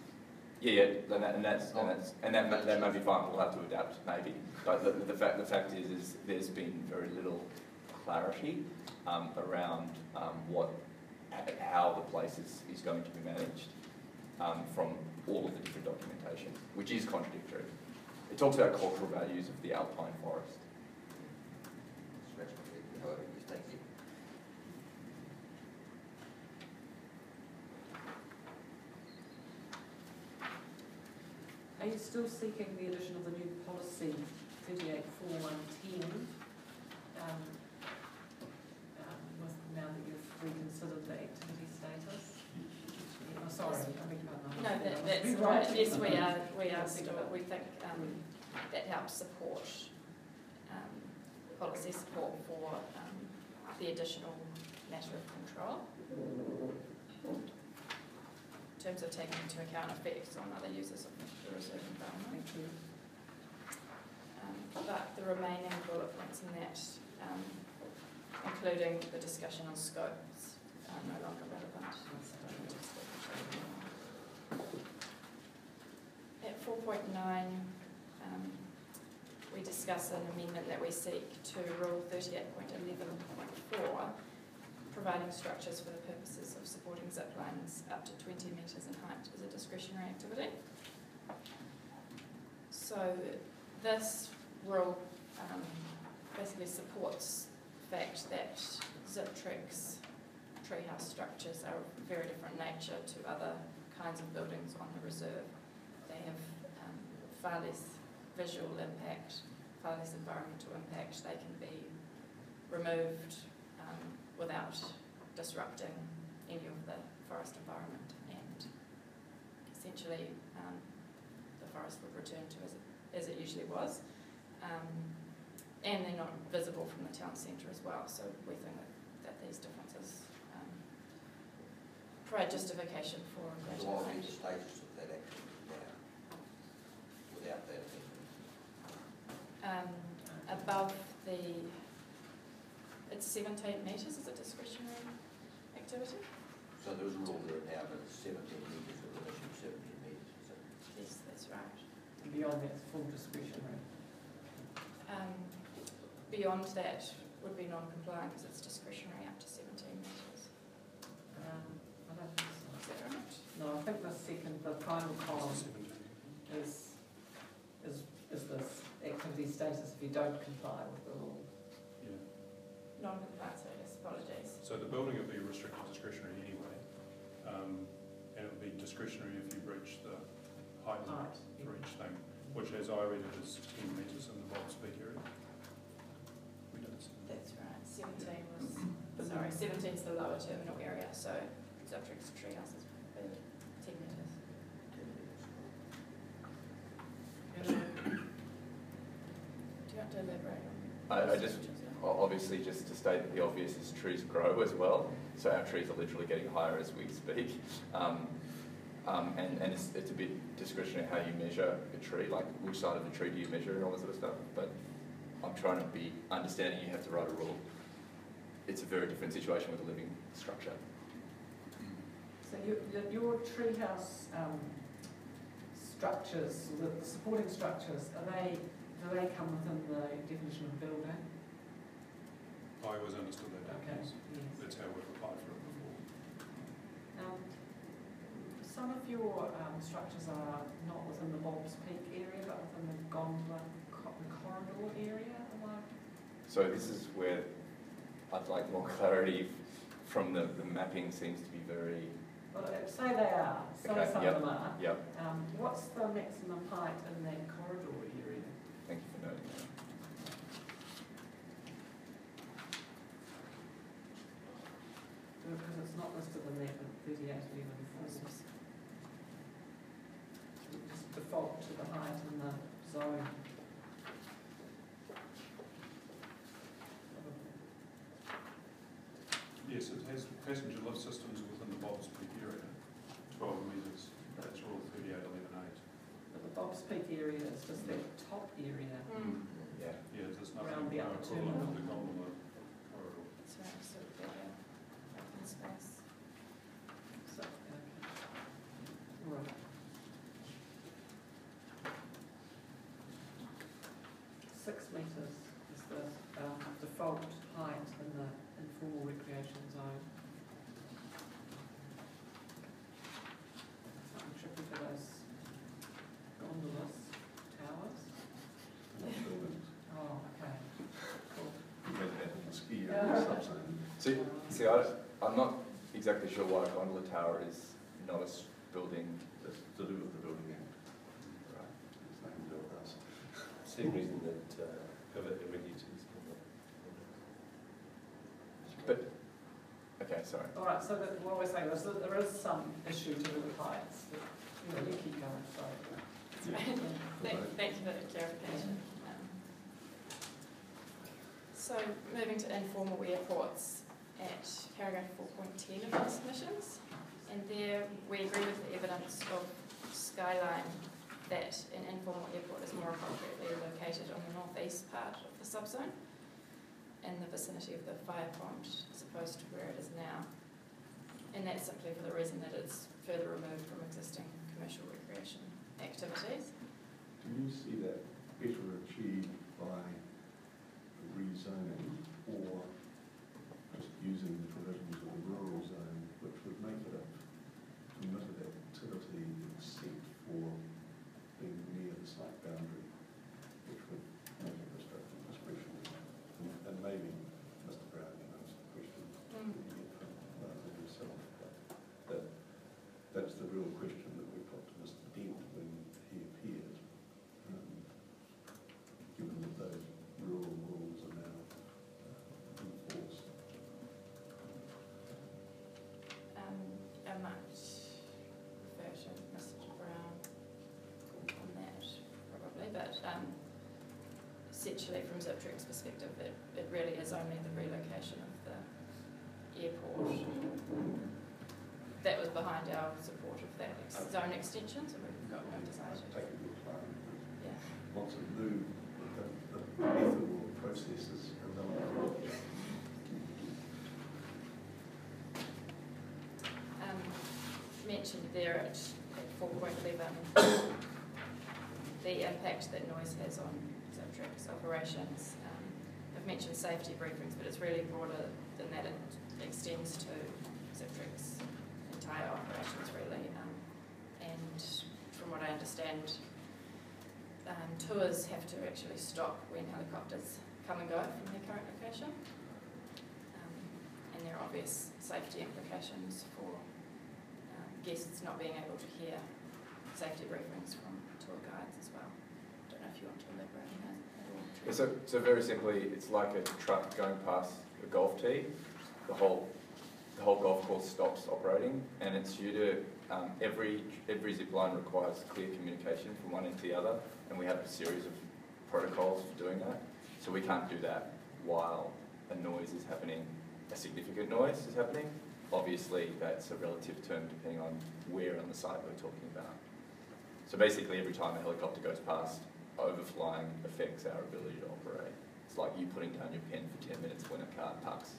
that may be fine. We'll have to adapt maybe, but the fact is there's been very little clarity around how the place is going to be managed from all of the different documentation, which is contradictory. It talks about cultural values of the alpine forest. Scratch my head, however, yes, thank you. Are you still seeking the addition of the new policy 38.4.1.10, with, now that you've reconsidered the activity status. Oh, sorry, I beg your pardon. No, that's right. Yes, we are still, we think that helps support, policy support for the additional matter of control. In terms of taking into account effects on other users of the reserve environment. Thank you. But the remaining bullet points in that, including the discussion on scopes, are no longer relevant. At 4.9, we discuss an amendment that we seek to Rule 38.11.4, providing structures for the purposes of supporting zip lines up to 20 metres in height as a discretionary activity. So this rule basically supports the fact that Ziptrex treehouse structures are of very different nature to other kinds of buildings on the reserve. They have far less visual impact, far less environmental impact. They can be removed without disrupting any of the forest environment, and essentially the forest would return to as it usually was. And they're not visible from the town centre as well, so we think that these differences provide justification for greater What would be range. the status of that activity now, without that amendment? Above it's 17 metres as a discretionary activity. So there is a rule there now that it's 17 metres of relation to 17 metres, is it? Yes, that's right. And beyond that, it's full discretionary. Beyond that would be non-compliant because it's discretionary up to 17 metres. I don't think so. Is that right? No, I think the final column is this activity status if you don't comply with the rule. Yeah. Non-compliant, so yes, apologies. So the building would be restricted discretionary anyway, and it would be discretionary if you breach the height limit for each thing, which as I read it is 10 metres in the Bob's Peak area. We don't see. That's right. 17 is the lower terminal area, so Ziptrex treehouse is 10 metres. 10 metres. Do you want to elaborate on? I just, obviously just to state that the obvious is trees grow as well, so our trees are literally getting higher as we speak. And it's a bit discretionary how you measure a tree, like which side of the tree do you measure and all that sort of stuff, but I'm trying to be understanding you have to write a rule. It's a very different situation with a living structure. So your treehouse structures, the supporting structures, do they come within the definition of building? I always understood that. Okay, Yes. yes. That's how we've applied for it before. Some of your structures are not within the Bob's Peak area, but within the gondola corridor area. So this is where I'd like more clarity from the mapping seems to be very... Well, say they are, Okay, some yep, of them are. Yep, What's the maximum height in that corridor area? thank you for noting that. Because it's not listed in that 38.11.4. Just default to the height in the zone. Yes, it has passenger lift systems within the Bob's Peak area, 12 metres, that's Rule 38.11.8. But the Bob's Peak area is just that top area. Yeah. Yeah, there's Around nothing the upper equivalent terminal. of the gondola corridor. That's right, so bigger open space. So, okay. Right. 6 metres is the default height in the informal recreation zone. Something tricky for those gondolas, towers. Not buildings. Oh, okay. Cool. You had that in the ski Yeah. area subzone. See, I'm not exactly sure why a gondola tower is not a building. That's to do with the building act. Right. It's nothing to do with us. Same reason that pivot irrigators. But, okay, sorry. All right, so that, what we're saying is that there is some issue to do with heights, but, you know, you keep going, sorry. Thank you for the clarification. So moving to informal airports at paragraph 4.10 of our submissions, and there we agree with the evidence of Skyline that an informal airport is more appropriately located on the northeast part of the subzone in the vicinity of the fire pond as opposed to where it is now. And that's simply for the reason that it's further removed from existing commercial recreation activities. Do you see that better achieved by rezoning or just using the provisions of the rural zone, which would make it a permitted activity except for being near the site boundary, which would make it restricted discretionary? And maybe Mr. Brown can answer the question himself, but that's the real question that we put to Mr. Dent when he appeared, given that those rural rules are now enforced. I might refer to Mr. Brown on that probably, but essentially from Ziptrek's perspective it really is only the relocation of the airport that was behind our support of that zone extension, so we've got no desire to. Take it with time. Yeah. Once it moved, the method or process is irrelevant. Mentioned there at 4.11 the impact that noise has on Ziptrek's operations. I've mentioned safety briefings, but it's really broader than that. It extends to Ziptrek's entire operations really. And from what I understand, tours have to actually stop when helicopters come and go from their current location. And there are obvious safety implications for guests not being able to hear safety briefings from tour guides as well. I don't know if you want to elaborate on that at all. Yeah, so very simply, it's like a truck going past a golf tee. The whole golf course stops operating, and it's due to every zip line requires clear communication from one end to the other, and we have a series of protocols for doing that. So we can't do that while a noise is happening, a significant noise is happening. Obviously, that's a relative term depending on where on the site we're talking about. So basically, every time a helicopter goes past, overflying affects our ability to operate. It's like you putting down your pen for 10 minutes when a car parks.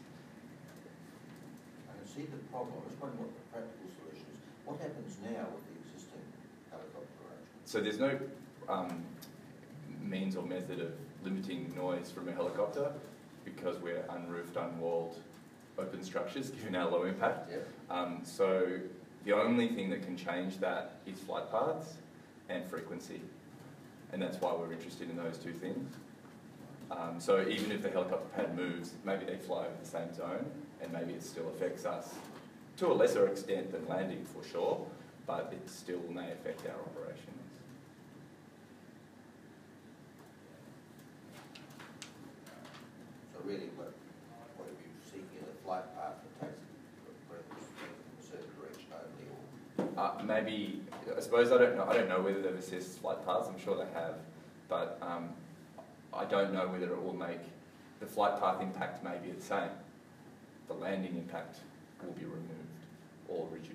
I can see the problem. I was wondering what the practical solution is. What happens now with the existing helicopter arrangement? So there's no means or method of limiting noise from a helicopter because we're unroofed, unwalled, open structures, given our low impact. Yeah. So the only thing that can change that is flight paths and frequency. And that's why we're interested in those two things. So even if the helicopter pad moves, maybe they fly over the same zone, and maybe it still affects us to a lesser extent than landing for sure, but it still may affect our operations. So really what you're seeking is a flight path that takes preference in a certain direction only, or Maybe, I suppose I don't know whether they've assessed flight paths, I'm sure they have, but I don't know whether it will make, the flight path impact may be the same. The landing impact will be removed or reduced.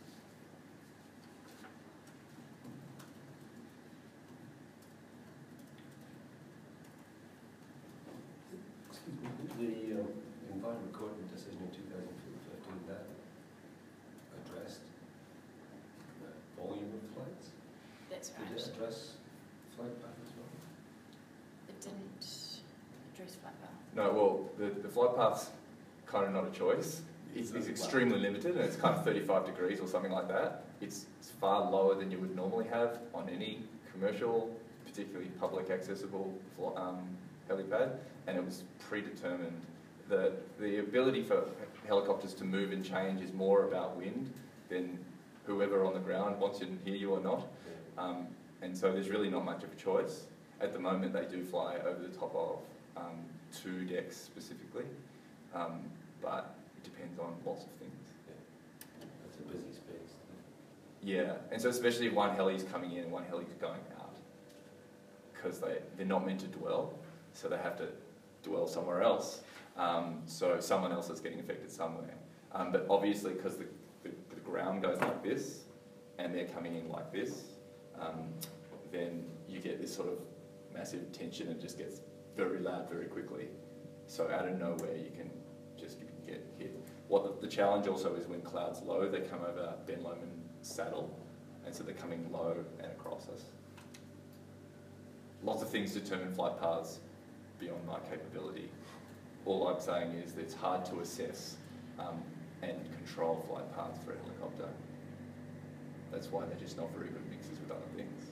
Excuse me, the Environment Court decision in 2015, that addressed volume of flights? That's Did right. it address flight path as well? It didn't address flight path. No, well, the flight path's kind of not a choice. It's extremely limited, and it's kind of 35 degrees or something like that. It's far lower than you would normally have on any commercial, particularly public accessible helipad, and it was predetermined. The ability for helicopters to move and change is more about wind than whoever on the ground wants to hear you or not. And so there's really not much of a choice. At the moment, they do fly over the top of 2 decks specifically, but it depends on lots of things. That's a busy space. Yeah, and so especially if one heli's coming in and one heli's going out, because they're not meant to dwell, so they have to dwell somewhere else. So someone else is getting affected somewhere. But obviously, because the ground goes like this, and they're coming in like this, then you get this sort of massive tension and it just gets very loud very quickly. So out of nowhere, you can just get hit. The challenge also is when cloud's low, they come over Ben Lomond Saddle, and so they're coming low and across us. Lots of things determine flight paths beyond my capability. All I'm saying is that it's hard to assess and control flight paths for a helicopter. That's why they're just not very good mixes with other things.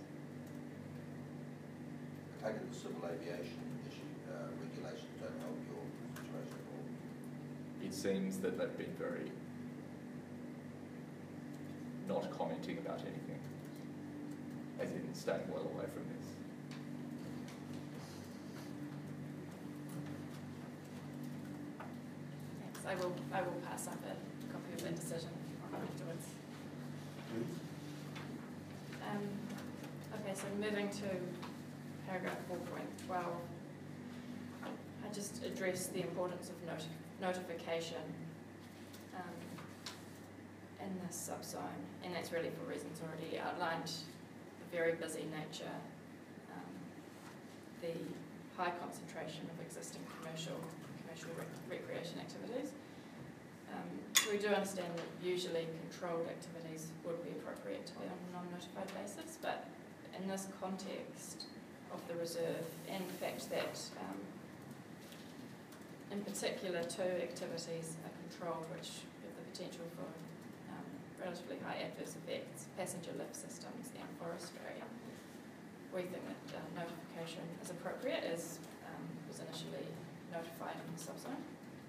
I take it the civil aviation regulations don't help your situation at all. It seems that they've been very not commenting about anything, as in staying well away from this. Thanks. I will pass up a copy of that decision afterwards. Okay, so moving to paragraph 4.12, I just address the importance of notification in this subzone, and that's really for reasons already outlined: the very busy nature, the high concentration of existing commercial recreation activities. We do understand that usually controlled activities would be appropriate to be on a non-notified basis, but in this context of the reserve, and the fact that in particular 2 activities are controlled which have the potential for relatively high adverse effects, passenger lift systems and forestry, we think that notification is appropriate, as was initially notified in the subzone.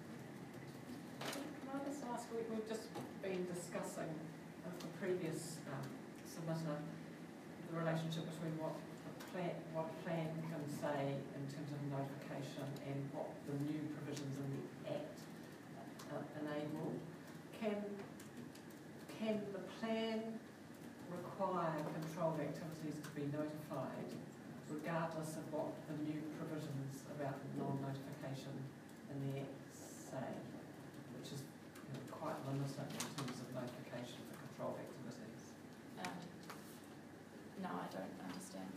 Can I just ask, we've just been discussing the previous submitter, the relationship between what a plan can say in terms of notification and what the new provisions in the Act enable. Can the plan require controlled activities to be notified regardless of what the new provisions about non-notification in the Act say, which is quite limited in terms of notification for controlled activities? No, I don't understand.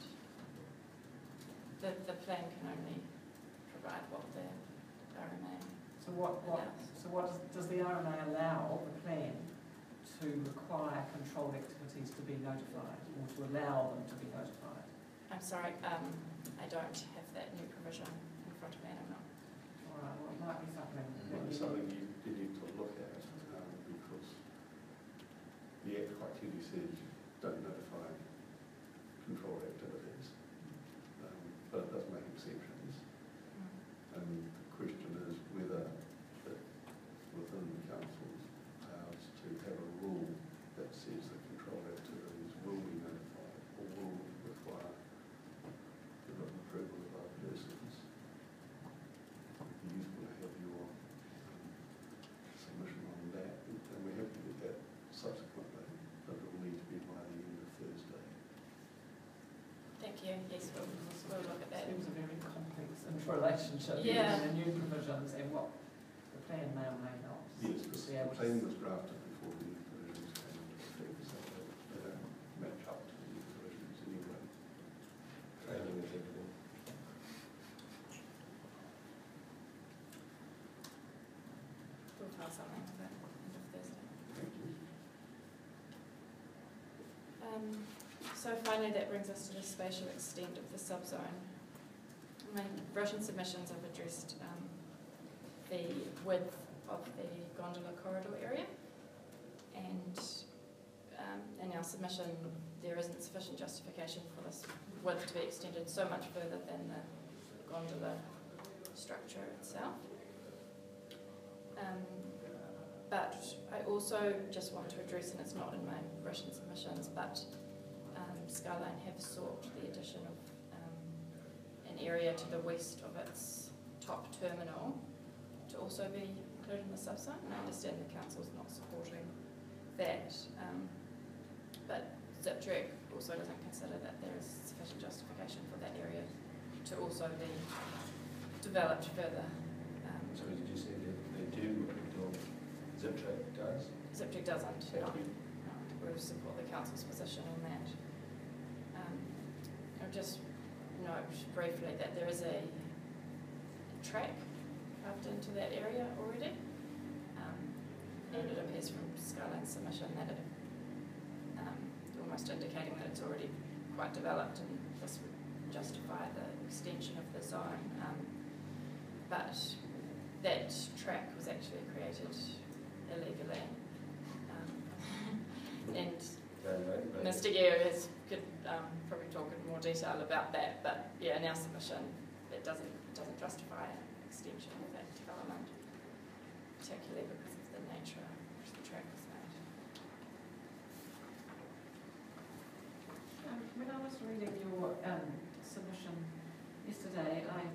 The plan can only provide what the RMA allows. Does the RMA allow the plan to require controlled activities to be notified, or to allow them to be notified? I'm sorry, I don't have that new provision in front of me, and I'm not. All right, well, it might be something. Might be something you need to look at, because the Act quite clearly says don't notify controlled activities, but it does make exceptions. And the question is whether within the council's powers to have a rule that says that controlled activities will be notified or will require the written approval of other persons. It would be useful to have your submission on that, and we have to get that subsequently, but it will need to be by the end of Thursday. Thank you. Yes, we'll look at that. It seems a very complex interrelationship Yeah. between the new provisions and what the plan may or may not. Yes, because the plan was drafted before the new provisions came into effect, so they don't match up to the new provisions anyway. Training is everything. We'll file something with that end of Thursday. Thank you. So finally, that brings us to the spatial extent of the subzone. My Russian submissions have addressed the width of the gondola corridor area, and in our submission there isn't sufficient justification for this width to be extended so much further than the gondola structure itself. But I also just want to address, and it's not in my Russian submissions, but Skyline have sought the addition of an area to the west of its top terminal to also be included in the subzone. And I understand the council's not supporting that, but ZipTrack also doesn't consider that there is sufficient justification for that area to also be developed further. So did you say that they do, or ZipTrack does? ZipTrack doesn't, no. Thank you. We would support the council's position on that. I'll just note briefly that there is a track carved into that area already, and it appears from Skyline's submission that it almost indicating that it's already quite developed and this would justify the extension of the zone. But that track was actually created illegally. And Mr. Gear could probably talk in more detail about that, but yeah, in our submission, it doesn't justify an extension of that development, particularly because of the nature of which the track was made. When I was reading your submission yesterday, I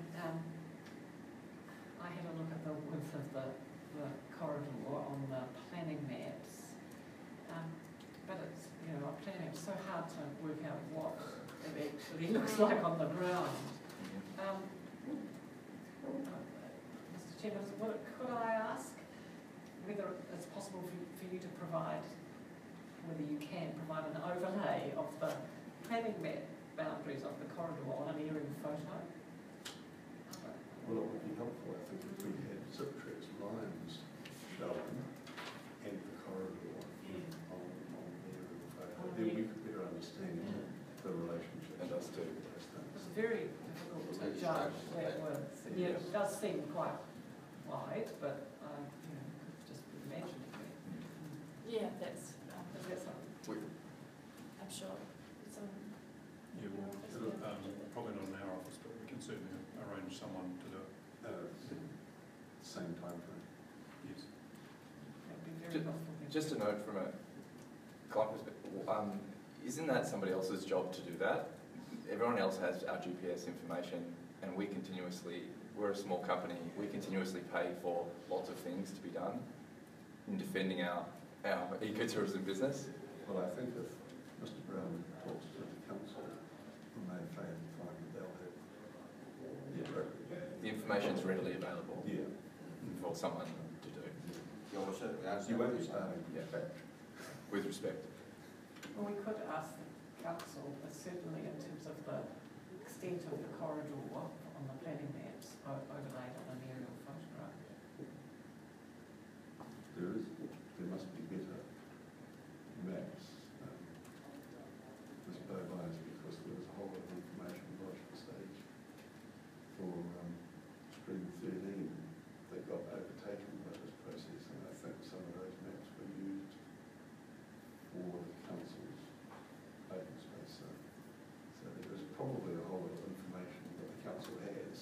had a look at the width of the corridor on the planning maps. But it's, you know, a planning map, it's so hard to work out what it actually looks like on the ground. Mr. Chairman, could I ask whether it's possible for you to provide, whether you can provide an overlay of the planning map boundaries of the corridor on an aerial photo? Well, it would be helpful, I think, if we had ZipTrack's lines shown and the corridor on the aerial photo. Then we could better understand the relationship. And us too. It's very difficult to judge that width. Yeah, it does seem quite wide, but you know, could just be imagined. Yeah, that's, Is that something? I'm sure. Yeah, well, probably not in our office, but we can certainly arrange someone to do it. Same time frame. Yes. That'd be very helpful. Just a note from a client perspective, isn't that somebody else's job to do that? Everyone else has our GPS information and we're a small company, we continuously pay for lots of things to be done in defending our ecotourism business. Well, I think if Mr. Brown talks to the council, we may find that they'll have the appropriate. The information's readily available for someone to do. You almost certainly answer. You won't be starting from Yeah. scratch. With respect. Well, we could ask the council, but certainly in terms of the extent of the corridor on the planning maps overlaid on an aerial photograph. There must be better maps, Ms. Bowbines, because there was a whole lot of information lodged at the stage for Stream 13 that got overtaken by this process, and I think some of those maps were used for the council's open space zone. So there is probably a whole lot of information that the council has.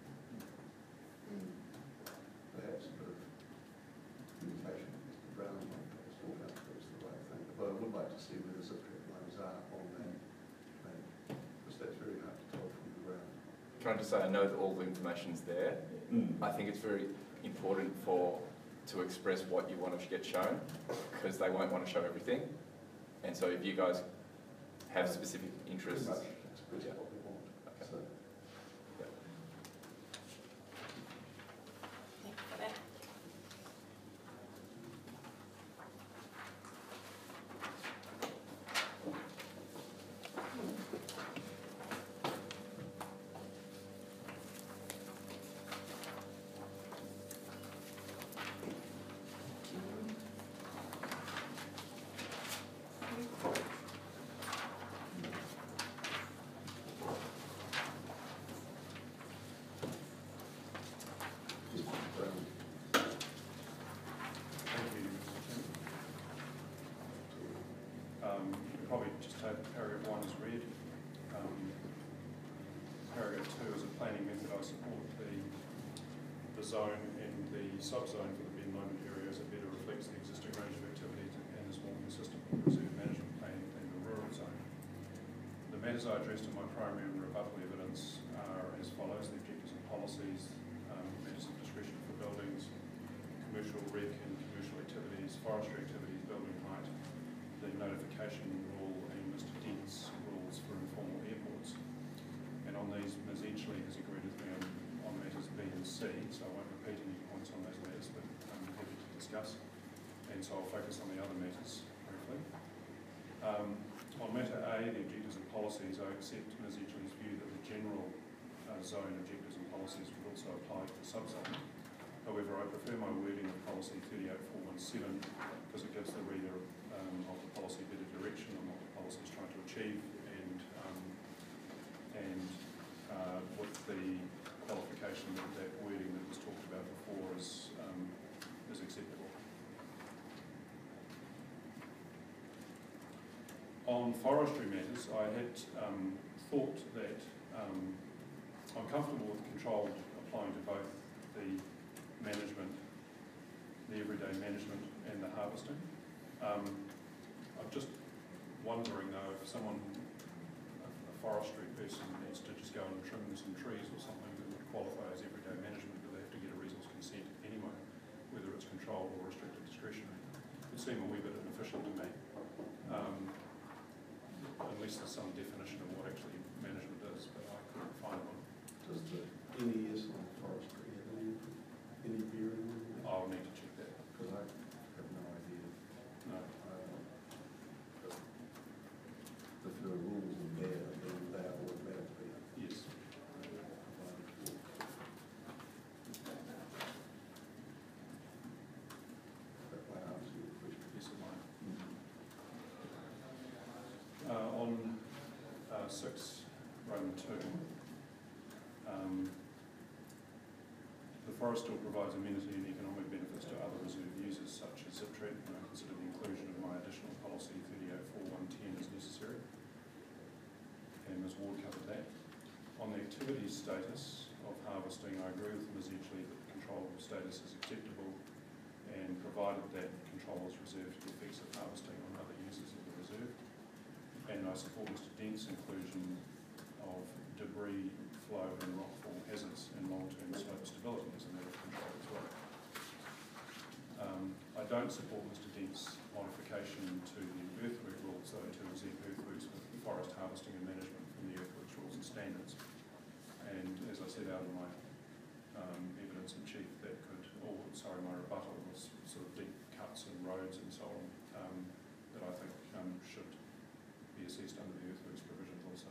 Perhaps a bit of communication with Mr. Brown might sort out if it's the right thing. But I would like to see where the ZipTrack lines are on that plan, because that's very hard to tell from the ground. Trying to say, I know that all the information's there. I think it's very important to express what you want to get shown, because they won't want to show everything. And so if you guys have specific interests, Pretty much express what we want. Okay. So, Thank you for that. Mr. Brown, Thank you, Mr. Chairman. We'll probably just take paragraph 1 as read. Paragraph 2 is a planning method. I support the zone and the subzone for the Ben Lomond area as it better reflects the existing range of activities and is more consistent with the reserve management plan in the rural zone. The matters I addressed in my primary and rebuttal evidence are as policies, matters of discretion for buildings, commercial rec and commercial activities, forestry activities, building height, the notification rule and Mr. Dent's rules for informal airports. And on these, Ms. Edgley has agreed with me on matters B and C, so I won't repeat any points on those matters, but I'm happy to discuss. And so I'll focus on the other matters briefly. On matter A, the objectives and policies, I accept Ms. Edgley's view that the general zone objectives and policies would also apply to the subzone. However, I prefer my wording of policy 38417 because it gives the reader of the policy better direction on what the policy is trying to achieve, and with the qualification that that wording that was talked about before is acceptable. On forestry matters, I had thought that I'm comfortable with control applying to both the management, the everyday management and the harvesting. I'm just wondering though if someone, a forestry person needs to just go and trim some trees or something that would qualify as everyday management, do they have to get a resource consent anyway, whether it's controlled or restricted discretionary? It seemed a wee bit inefficient to me, unless there's some definition of what actually management is, but I couldn't find one. Does the NES on forestry have any bearing on that? I'll need to check that. Because I have no idea. No. If there are rules in there, then they are automatically Yes. provided for. That way I answer your question. Yes or no? On 6, Roman 2, the forest still provides amenity and economic benefits to other reserve users such as Ziptrap, and I consider the inclusion of my additional policy 384.110 as necessary. And Ms. Ward covered that. On the activities status of harvesting, I agree with Ms. Edgley that the control status is acceptable, and provided that control is reserved for the effects of harvesting on other users of the reserve. And I support Mr. Dent's inclusion of debris, flow and rockfall hazards and long-term slope stability as a matter of control as well. I don't support Mr. Dent's modification to the earthwork rules, though, to exempt earthworks with forest harvesting and management from the earthworks rules and standards. And as I set out in my evidence in chief, that could, my rebuttal was sort of deep cuts in roads and so on, that I think should be assessed under the earthworks provisions also.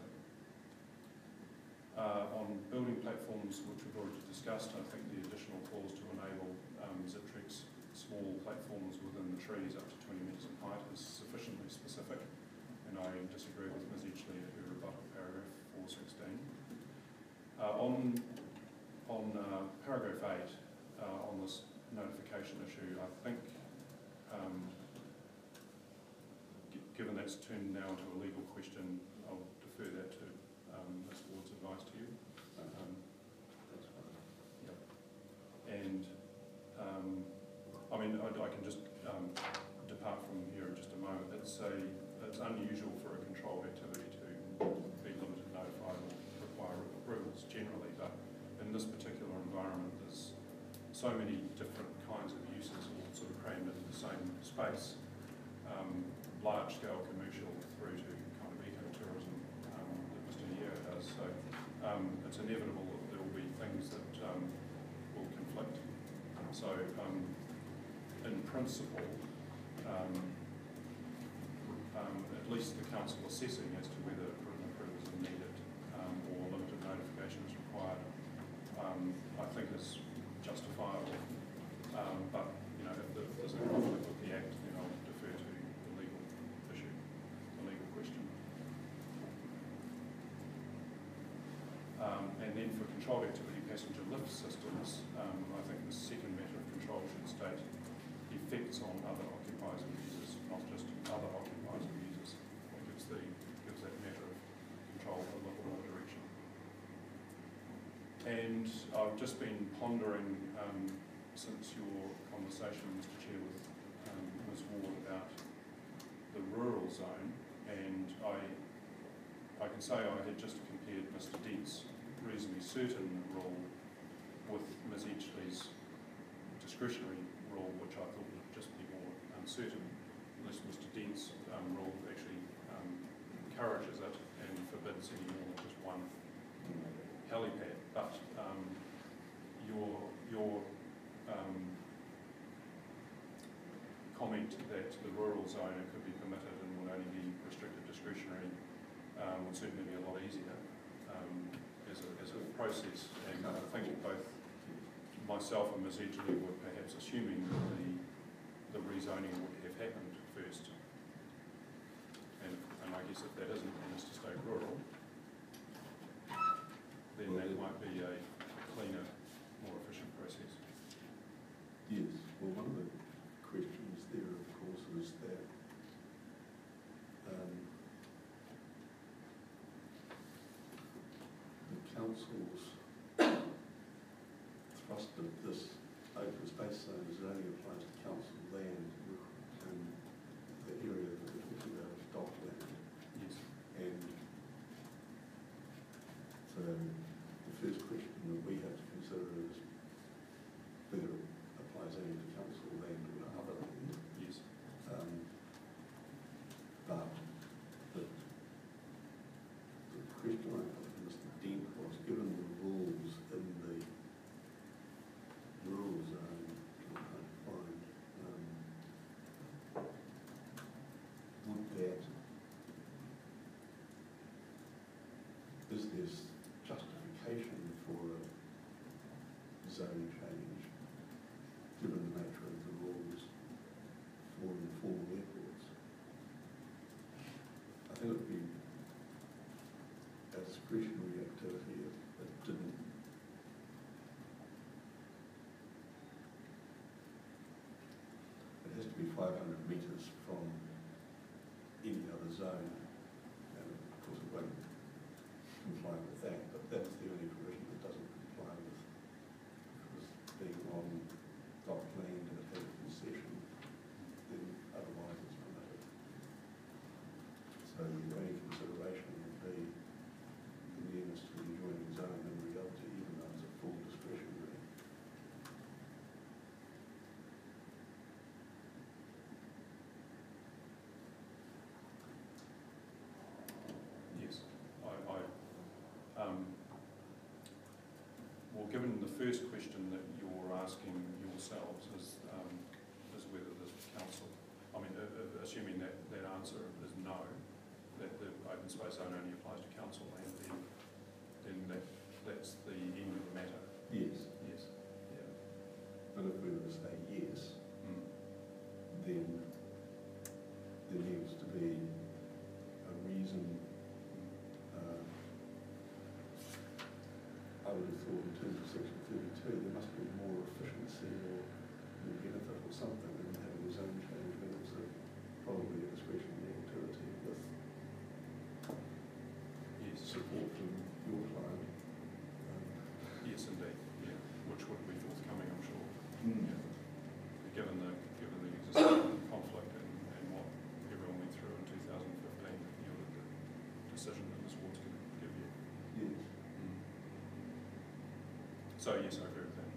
On building platforms, which we've already discussed, I think the additional clause to enable Ziptrec's small platforms within the trees up to 20 metres in height is sufficiently specific, and I disagree with Ms. Edgley at her rebuttal paragraph 416. On paragraph 8, on this notification issue, I think given that's turned now into a legal question, I'll defer that to Ms. Ward's advice to you. That's fine. Yep. And I mean, I can just depart from here in just a moment. It's unusual for a controlled activity to be limited, notified, or require approvals generally, but in this particular environment, there's so many different kinds of uses all sort of crammed into the same space. Large-scale commercial through to kind of ecotourism that Mr. Yeo does. So it's inevitable that there will be things that will conflict. So in principle, at least the council assessing as to whether written approvals are needed or limited notification is required, I think is justifiable. But you know, if there's a conflict with the Act, then I'll defer to the legal issue, the legal question. And then for controlled activity passenger lift systems, I think the second matter of control should state effects on other occupiers and users, not just other occupiers and users. It gives that matter of control a little more direction. And I've just been pondering since your conversation, Mr. Chair, with Ms. Ward about the rural zone, and I can say I had just compared Mr. Dent's reasonably certain rule with Ms Edgley's discretionary rule, which I thought would just be more uncertain, unless Mr Dent's rule actually encourages it and forbids any more than just one helipad. But your comment that the rural zone could be permitted and will only be restricted discretionary would certainly be a lot easier as a process. And I think both myself and Ms Edgley were perhaps assuming that the rezoning would have happened first. And I guess if that isn't, and it's to stay rural, then that might be a cleaner, more efficient process. Yes, well, one of the questions there, of course, is that the council's thrust of this open space zone is it only applies to council land and the area that we're talking about is dockland. Yes. And so the first question that we have to consider is whether it applies only to council land or other land. Yes. But the question I put to Mr Dent was, given the rules in the rural zone, I can't find, would that, is there justification for a zone change, given the nature of the rules for informal airports? I think it would be a discretionary activity if it didn't. It has to be 500 metres from any other zone, and of course it won't comply with that, but that's the only provision that doesn't comply with, because being on dock land and it has a concession, then otherwise it's permitted. So the only consideration would be the nearness to the adjoining zone in reality, even though it's a full discretionary. Yes. Well, given the first question that you're asking yourselves is whether the council, assuming that answer is no, that the open space zone only applies to council land, then that's the end of the matter. Yes. Yes. Yeah. But if we were to say yes, then there needs to be a reason. I would have thought in terms of section 32, there must be more efficiency or more benefit or something in having a zone change, but it's probably a discretionary activity with support from your client. Yes, indeed. Yeah, which would be forthcoming, I'm sure. Yeah. Given the existing conflict and what everyone went through in 2015, the decision that Ms Ward's going to give you. Yes. So yes, I agree with that.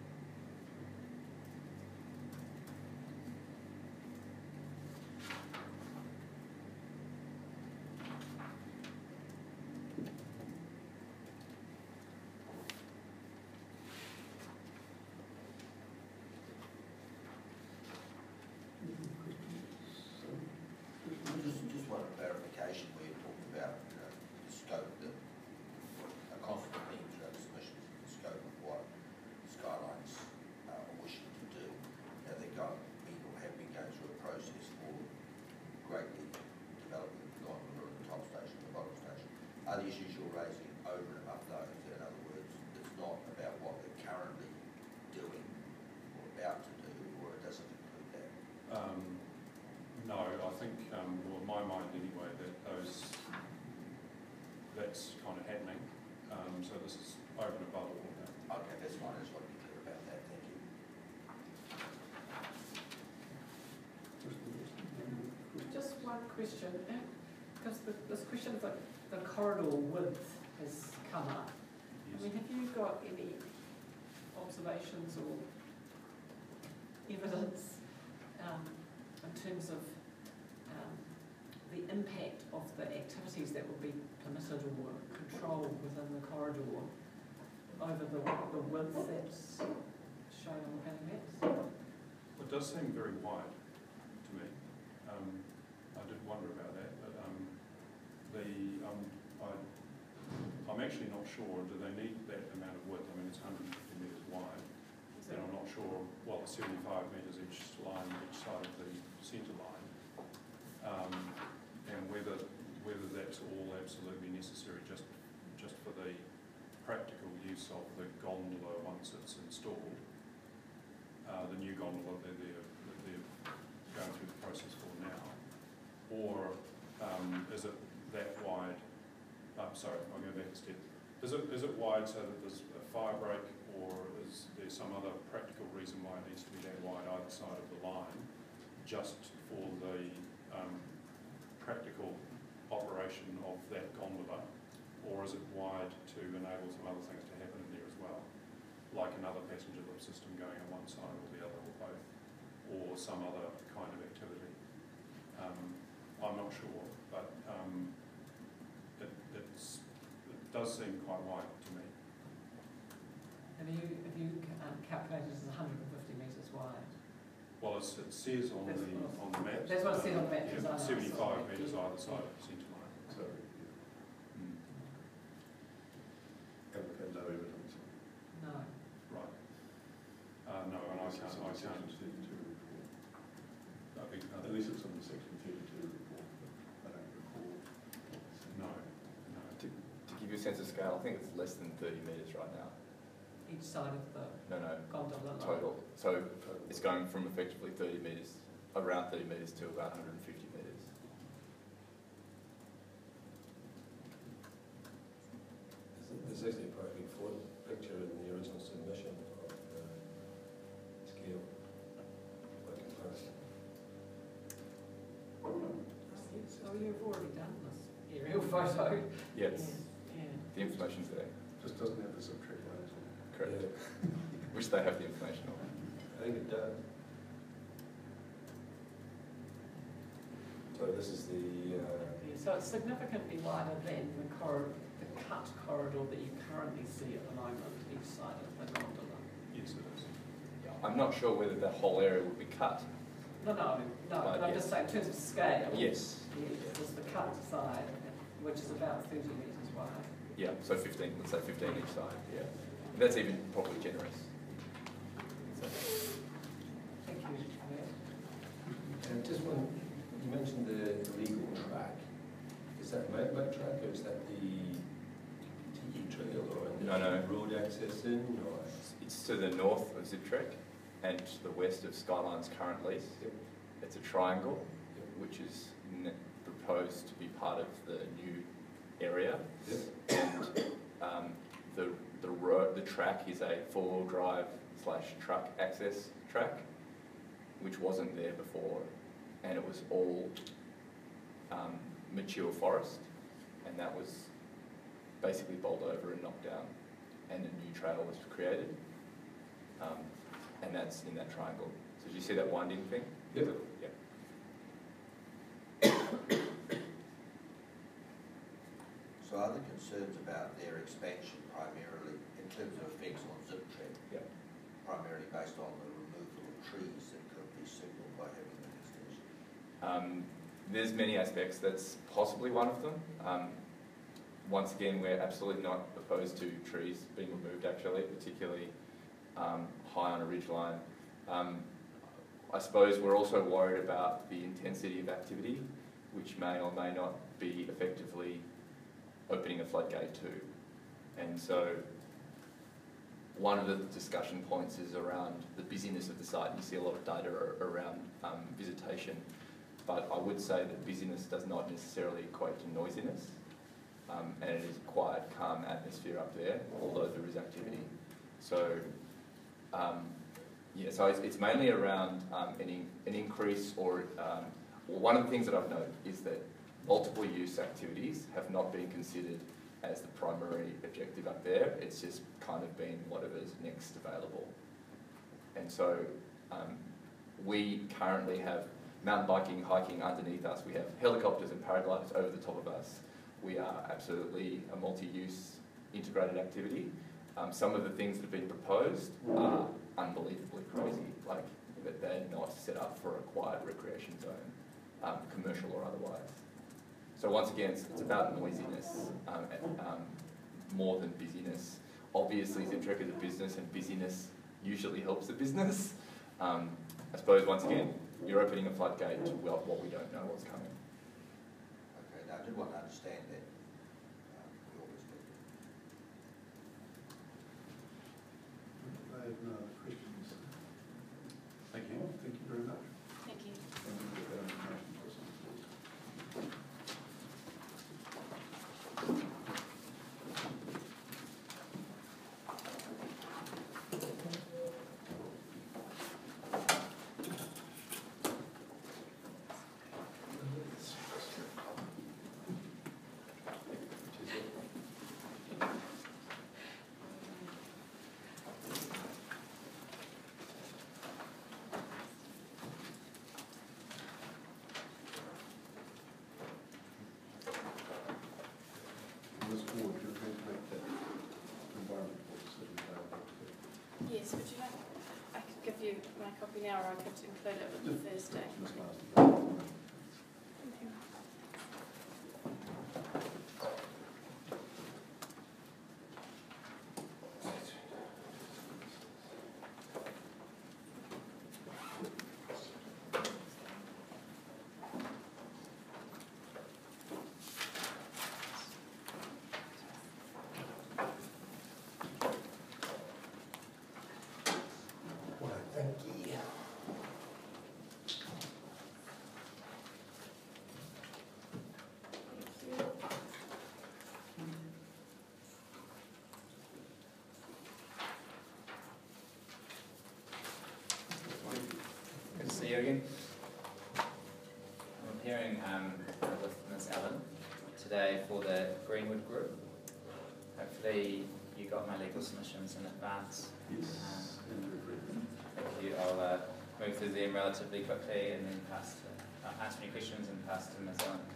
Just one clarification where you're talking about the scope, a conflict of interest, submissions, the scope of what Skylines are wishing to do. Now people have been going through a process for greatly developing the gondola and the top station, the bottom station. Are the issues you're raising over and above those? In other words, it's not about what they're currently doing or about to do, or it doesn't include that? No, I think, well, in my mind anyway, that's kind of happening. So this is over and above all that. Okay, that's fine. I just want to be clear about that. Thank you. Just one question, because this question of the corridor width has come up. I mean, have you got any of observations or evidence in terms of the impact of the activities that will be permitted or controlled within the corridor over the width that's shown on the planning maps? Well, it does seem very wide to me. I did wonder about that, but I'm actually not sure, do they need that amount of width? I mean, it's 150 metres wide, and I'm not sure, well, it's 75 metres each line, each side of the centre line, and whether that's all absolutely necessary just for the practical use of the gondola once it's installed, the new gondola that they're going through the process for now, or is it that wide? Sorry, I'll go back a step. Is it wide so that there's a fire break, or is there some other practical reason why it needs to be that wide either side of the line, just for the practical operation of that gondola, or is it wide to enable some other things to happen in there as well, like another passenger lift system going on one side or the other, or both, or some other kind of activity? I'm not sure, but it does seem quite wide to me. Have you calculated it as 150 metres wide? Well, it says on the map. That's what it says on the map. Yeah, 75 metres either side of the centre line. So, and we've had no evidence. No. Right. No, and I can't. Section 32 report. I beg your At pardon? least it's on the Section 32 report, but I don't recall. No. To give you a sense of scale, I think it's less than 30 metres right now. Each side of the No, gondola line. total. So it's going from effectively 30 metres, around 30 metres to about 150 metres. There's actually a perfect picture in the original submission of the scale by comparison. Oh, you've already done this aerial photo. Yes, Yeah. the information's there. Just doesn't have the subtract lines on it. Correct. Yeah, Which they have the information on. I think it does. So this is the, So it's significantly wider than the cut corridor that you currently see at the moment, each side of the gondola. Yes, it is. I'm not sure whether that whole area would be cut. No, but I'm yes. just saying in terms of scale. Yes. Yes, there's the cut side, which is about 30 metres wide. Yeah, so 15, let's say 15 each side, yeah. And that's even probably generous. So, Thank you for that. and just one, you mentioned the legal track. Is that mountain track or is that the TE trail or No. road access in or? it's to the north of Ziptrek and to the west of Skyline's current lease. Yep. It's a triangle, Yep. which is proposed to be part of the new area. Yep. And the track is a four-wheel drive / truck access track, which wasn't there before, and it was all mature forest, and that was basically bowled over and knocked down, and a new trail was created, and that's in that triangle. So do you see that winding thing? Yep. Yeah. So are the concerns about their expansion primarily, in terms of effects on Ziptrek, Yeah. primarily based on the removal of trees that could be signalled by having an extension? There's many aspects. That's possibly one of them. Once again, we're absolutely not opposed to trees being removed, actually, particularly high on a ridgeline. I suppose we're also worried about the intensity of activity, which may or may not be effectively opening a floodgate to. And so one of the discussion points is around the busyness of the site. You see a lot of data around visitation, but I would say that busyness does not necessarily equate to noisiness, and it is a quiet, calm atmosphere up there, although there is activity. So yeah, so it's mainly around an increase or one of the things that I've noted is that multiple use activities have not been considered as the primary objective up there. It's just kind of been whatever's next available. And so we currently have mountain biking, hiking underneath us. We have helicopters and paragliders over the top of us. We are absolutely a multi-use integrated activity. Some of the things that have been proposed are unbelievably crazy, like that they're not set up for a quiet recreation zone, commercial or otherwise. So once again, it's about noisiness more than busyness. Obviously, Ziptrek is a business, and busyness usually helps the business. I suppose once again, you're opening a floodgate to what we don't know what's coming. Okay, now I did want to understand that, your perspective. I have no other questions. Thank you. Thank you very much. Thank you. Thank you for that information, President. Ms. Ward, you're going to make that environmental decision available to Yes, would you like, I could give you my copy now, or I could include it with the Thursday. Ms. Marsden. Good to see you again. I'm appearing with Ms. Allen today for the Greenwood Group. Hopefully you got my legal submissions in advance. Yes. Thank you. I'll move through them relatively quickly and then answer any questions and pass to Ms. Allen.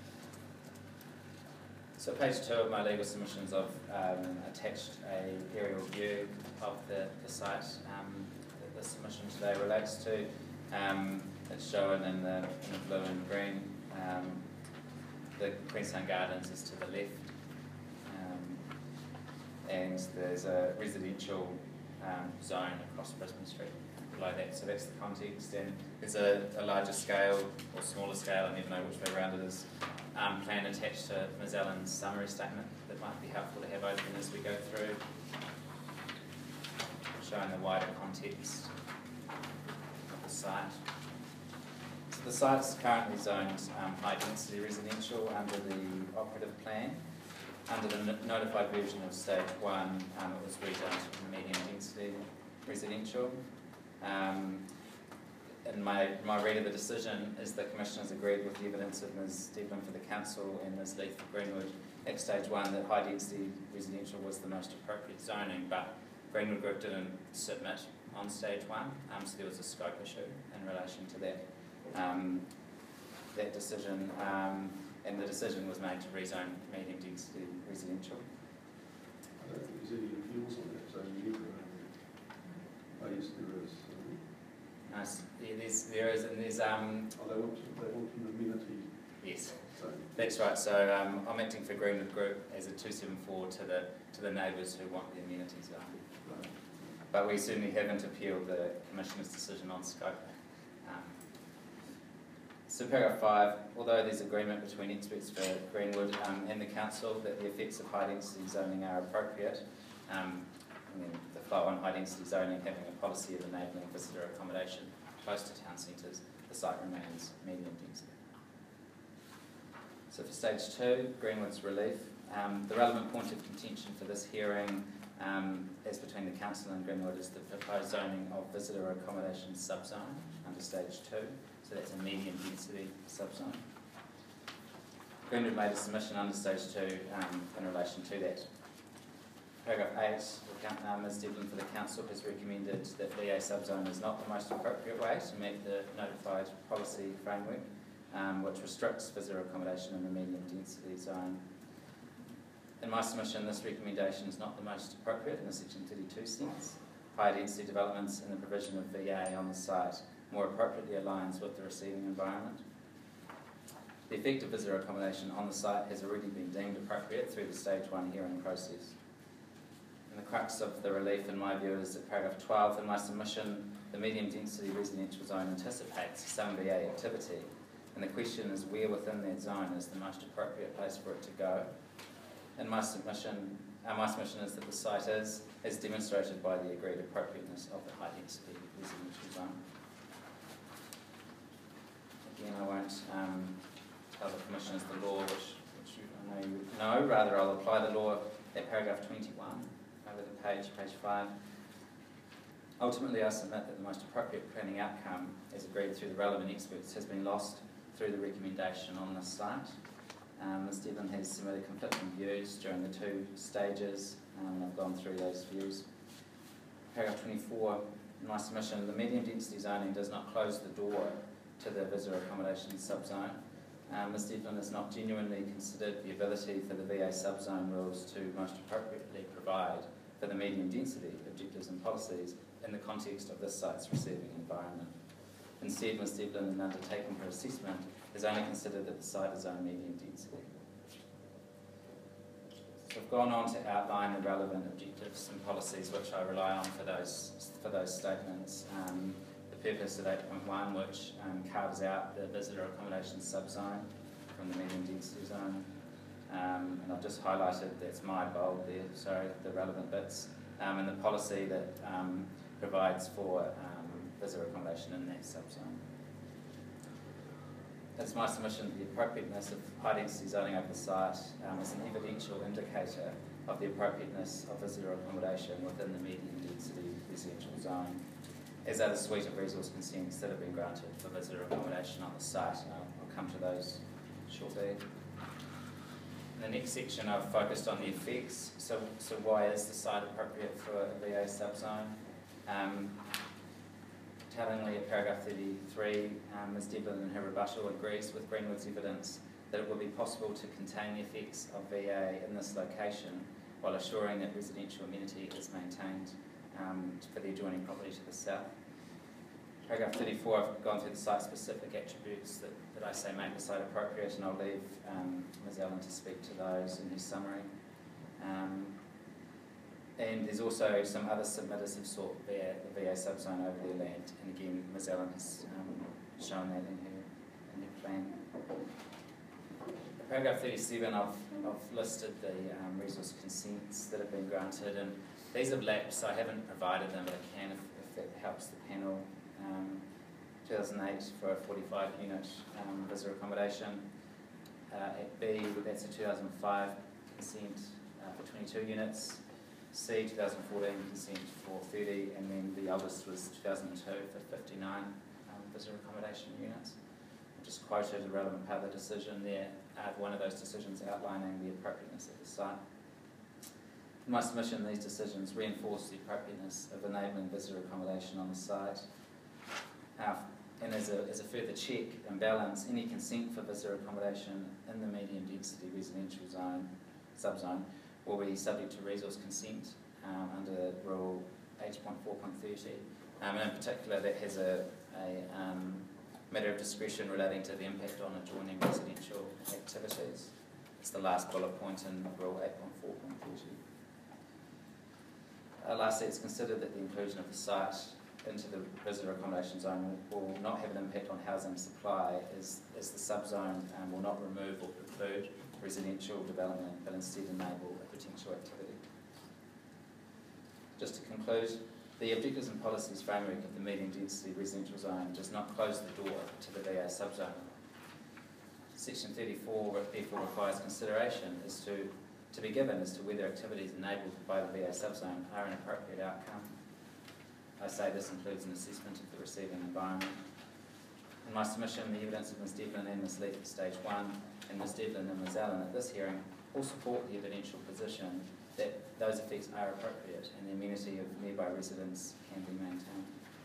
So page 2 of my legal submissions, I've attached a aerial view of the site that the submission today relates to. It's shown in the blue and green. The Queenstown Gardens is to the left. And there's a residential zone across Brisbane Street below that. So that's the context. And there's a larger scale or smaller scale, I never know which way around it is, plan attached to Ms. Allen's summary statement that might be helpful to have open as we go through, showing the wider context of the site. So the site's currently zoned high density residential under the operative plan. Under the notified version of stage 1, it was rezoned to medium density residential. And my read of the decision is that Commissioners agreed with the evidence of Ms. Devlin for the Council and Ms. Leith for Greenwood at stage 1 that high density residential was the most appropriate zoning, but Greenwood Group didn't submit on stage 1, so there was a scope issue in relation to that, that decision, and the decision was made to rezone medium density residential. I don't think there's any appeals on that zone either. Oh, yes, there is. Nice. Yeah, there is, and there's Oh, they want an amenity yes, zone. that's right. So I'm acting for Greenwood Group as a 274 to the neighbours who want the amenity zone. Right. But we certainly haven't appealed the Commissioner's decision on scope. So paragraph 5, although there's agreement between experts for Greenwood and the Council that the effects of high density zoning are appropriate, and then the flow on high density zoning having a policy of enabling visitor accommodation close to town centres, the site remains medium density. So for stage 2, Greenwood's relief, the relevant point of contention for this hearing as between the Council and Greenwood is the proposed zoning of visitor accommodation subzone under stage 2. So that's a medium density subzone. Greenwood made a submission under stage 2 in relation to that. Paragraph 8, Ms Devlin for the Council has recommended that VA subzone is not the most appropriate way to meet the notified policy framework, which restricts visitor accommodation in the medium density zone. In my submission, this recommendation is not the most appropriate in the Section 32 sense. High density developments and the provision of VA on the site more appropriately aligns with the receiving environment. The effect of visitor accommodation on the site has already been deemed appropriate through the stage 1 hearing process. And the crux of the relief, in my view, is that paragraph 12 in my submission, the medium density residential zone anticipates some VA activity, and the question is where within that zone is the most appropriate place for it to go. In my submission is that the site is, as demonstrated by the agreed appropriateness of the high density residential zone. Again, I won't tell the Commissioners the law, which I know you know, rather I'll apply the law at paragraph 21 over the page 5. Ultimately, I submit that the most appropriate planning outcome, as agreed through the relevant experts, has been lost through the recommendation on this site. Ms Devlin has submitted conflicting views during the 2 stages, and I've gone through those views. Paragraph 24, in my submission, the medium density zoning does not close the door to the visitor accommodation subzone. Ms Devlin has not genuinely considered the ability for the VA subzone rules to most appropriately provide for the medium density objectives and policies in the context of this site's receiving environment. Instead, Ms Devlin, in undertaking her assessment, has only considered that the site is only medium density. So I've gone on to outline the relevant objectives and policies which I rely on for those statements. The purpose of 8.1, which carves out the visitor accommodation subzone from the medium density zone. And I've just highlighted, that's my bold there, sorry, the relevant bits. And the policy that provides for visitor accommodation in that subzone. It's my submission that the appropriateness of high density zoning over the site is an evidential indicator of the appropriateness of visitor accommodation within the medium density residential zone, as are the suite of resource consents that have been granted for visitor accommodation on the site. I'll come to those shortly. In the next section, I've focused on the effects. So why is the site appropriate for a VA subzone? Tellingly, at paragraph 33, Ms Devlin in her rebuttal agrees with Greenwood's evidence that it will be possible to contain the effects of VA in this location while assuring that residential amenity is maintained for the adjoining property to the south. Paragraph 34, I've gone through the site-specific attributes that I say make the site appropriate, and I'll leave Ms Allen to speak to those in her summary. And there's also some other submitters have sought the VA subzone over their land, and again, Ms Allen has shown that in her plan. Paragraph 37, I've listed the resource consents that have been granted, and these have lapsed, so I haven't provided them, but I can if that helps the panel. 2008 for a 45-unit visitor accommodation. At B, that's a 2005 consent for 22 units. C, 2014 consent for 30, and then the oldest was 2002 for 59 visitor accommodation units. I've just quoted a relevant part of the decision there, one of those decisions outlining the appropriateness of the site. In my submission, these decisions reinforce the appropriateness of enabling visitor accommodation on the site. And as a further check and balance, any consent for visitor accommodation in the medium density residential subzone will be subject to resource consent under Rule 8.4.30. And in particular, that has a matter of discretion relating to the impact on adjoining residential activities. It's the last bullet point in Rule 8.4.30. Lastly, it's considered that the inclusion of the site into the visitor accommodation zone will not have an impact on housing supply, as the subzone will not remove or preclude residential development, but instead enable a potential activity. Just to conclude, the objectives and policies framework of the medium density residential zone does not close the door to the VA subzone. Section 34 therefore requires consideration to be given as to whether activities enabled by the VA subzone are an appropriate outcome. I say this includes an assessment of the receiving environment. In my submission, the evidence of Ms Devlin and Ms Leaf at stage 1 and Ms Devlin and Ms Allen at this hearing all support the evidential position that those effects are appropriate and the amenity of nearby residents can be maintained.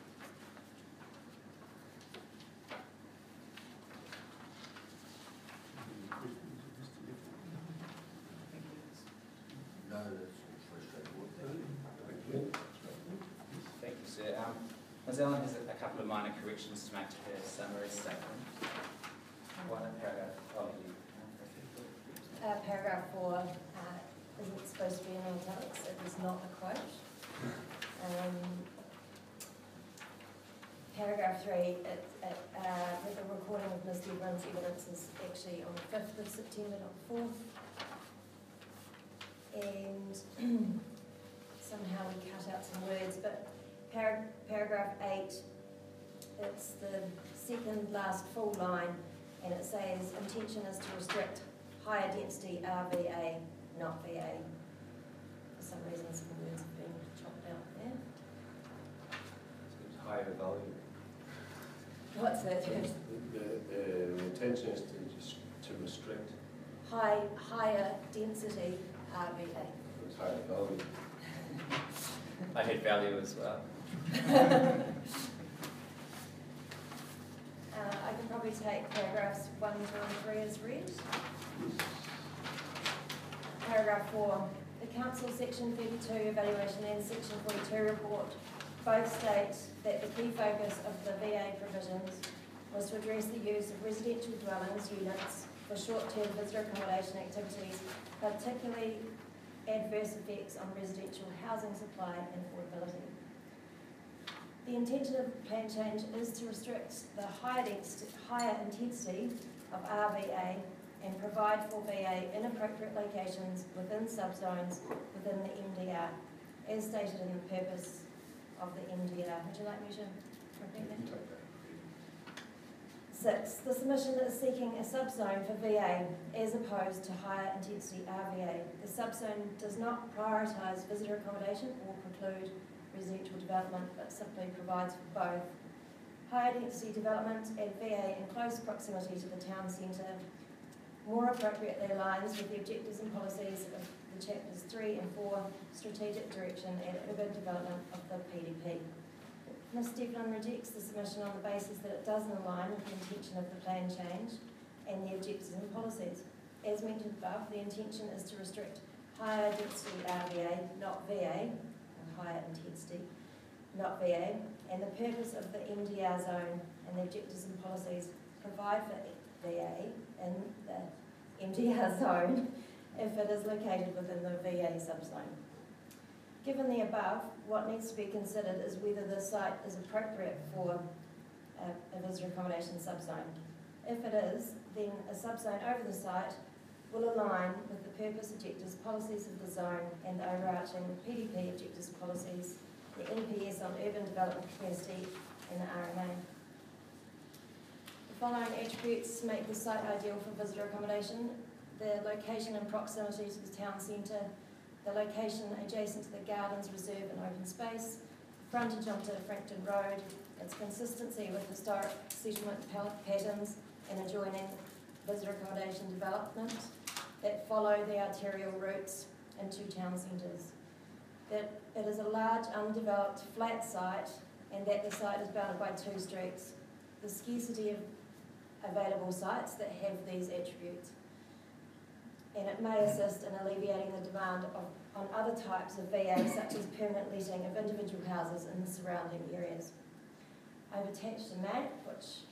No, that's all very straightforward. Thank you, sir. Ms Allen has a couple of minor corrections to make to her summary statement. One in paragraph, Paragraph 4 isn't supposed to be in italics. It is not a quote. Paragraph 3, the recording of Ms Devlin's evidence is actually on the 5th of September, not 4th. And somehow we cut out some words, but paragraph 8, it's the second last full line, and it says intention is to restrict higher density RVA, not VA. For some reason some words have been chopped out there. Higher value. What's that? The intention is to restrict Higher density RVA. higher value. I had value as well. I can probably take paragraphs 1, 2 and 3 as read. Paragraph 4, the Council Section 32 evaluation and Section 42 report both state that the key focus of the VA provisions was to address the use of residential dwellings units for short-term visitor accommodation activities, particularly adverse effects on residential housing supply and affordability. The intention of the plan change is to restrict the higher intensity of RVA and provide for VA in appropriate locations within subzones within the MDR, as stated in the purpose of the MDR. Would you like me to repeat that? 6. The submission is seeking a subzone for VA as opposed to higher intensity RVA. The subzone does not prioritise visitor accommodation or preclude residential development, but simply provides for both. Higher density development at VA in close proximity to the town centre more appropriately aligns with the objectives and policies of the chapters 3 and 4 strategic direction and urban development of the PDP. Ms Devlin rejects the submission on the basis that it doesn't align with the intention of the plan change and the objectives and policies. As mentioned above, the intention is to restrict higher density RVA, not VA, higher intensity, not VA, and the purpose of the MDR zone and the objectives and policies provide for VA in the MDR zone if it is located within the VA subzone. Given the above, what needs to be considered is whether the site is appropriate for a visitor accommodation subzone. If it is, then a subzone over the site will align with the purpose, objectives, policies of the zone and the overarching PDP objectives and policies, the NPS on urban development capacity and the RMA. The following attributes make the site ideal for visitor accommodation: the location and proximity to the town centre, the location adjacent to the gardens, reserve and open space, frontage onto Frankton Road, its consistency with historic settlement patterns and adjoining visitor accommodation development that follow the arterial routes into town centres, that it is a large undeveloped flat site and that the site is bounded by 2 streets, the scarcity of available sites that have these attributes, and it may assist in alleviating the demand on other types of VA, such as permanent letting of individual houses in the surrounding areas. I've attached a map which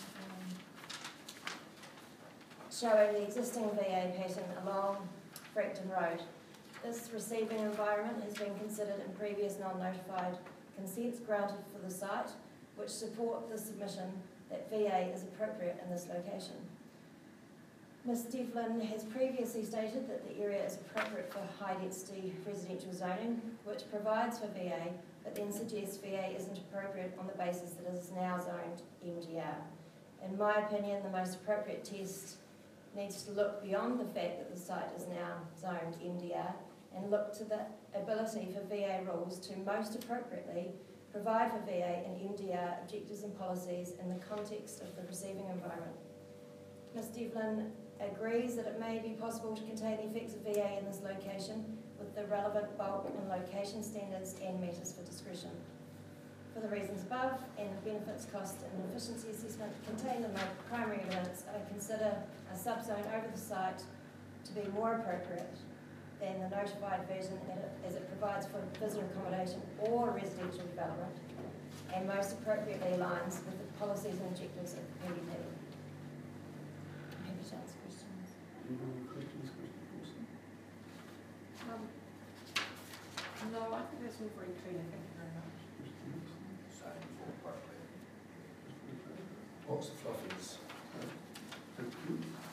showing the existing VA pattern along Frankton Road. This receiving environment has been considered in previous non-notified consents granted for the site, which support the submission that VA is appropriate in this location. Ms Devlin has previously stated that the area is appropriate for high-density residential zoning, which provides for VA, but then suggests VA isn't appropriate on the basis that it is now zoned MDR. In my opinion, the most appropriate test needs to look beyond the fact that the site is now zoned MDR and look to the ability for VA rules to most appropriately provide for VA and MDR objectives and policies in the context of the receiving environment. Ms Devlin agrees that it may be possible to contain the effects of VA in this location with the relevant bulk and location standards and matters for discretion. For the reasons above and the benefits, cost and efficiency assessment contained in my primary evidence, I consider a subzone over the site to be more appropriate than the notified version as it provides for visitor accommodation or residential development and most appropriately aligns with the policies and objectives of the PDP. I'm happy to answer questions. Any more questions, Mr. Dawson? No, I think that's all very clear, thank you very much. Mr. Nixon? Same for appropriate. Mr. McLeod? What's the fluffies? Thank you.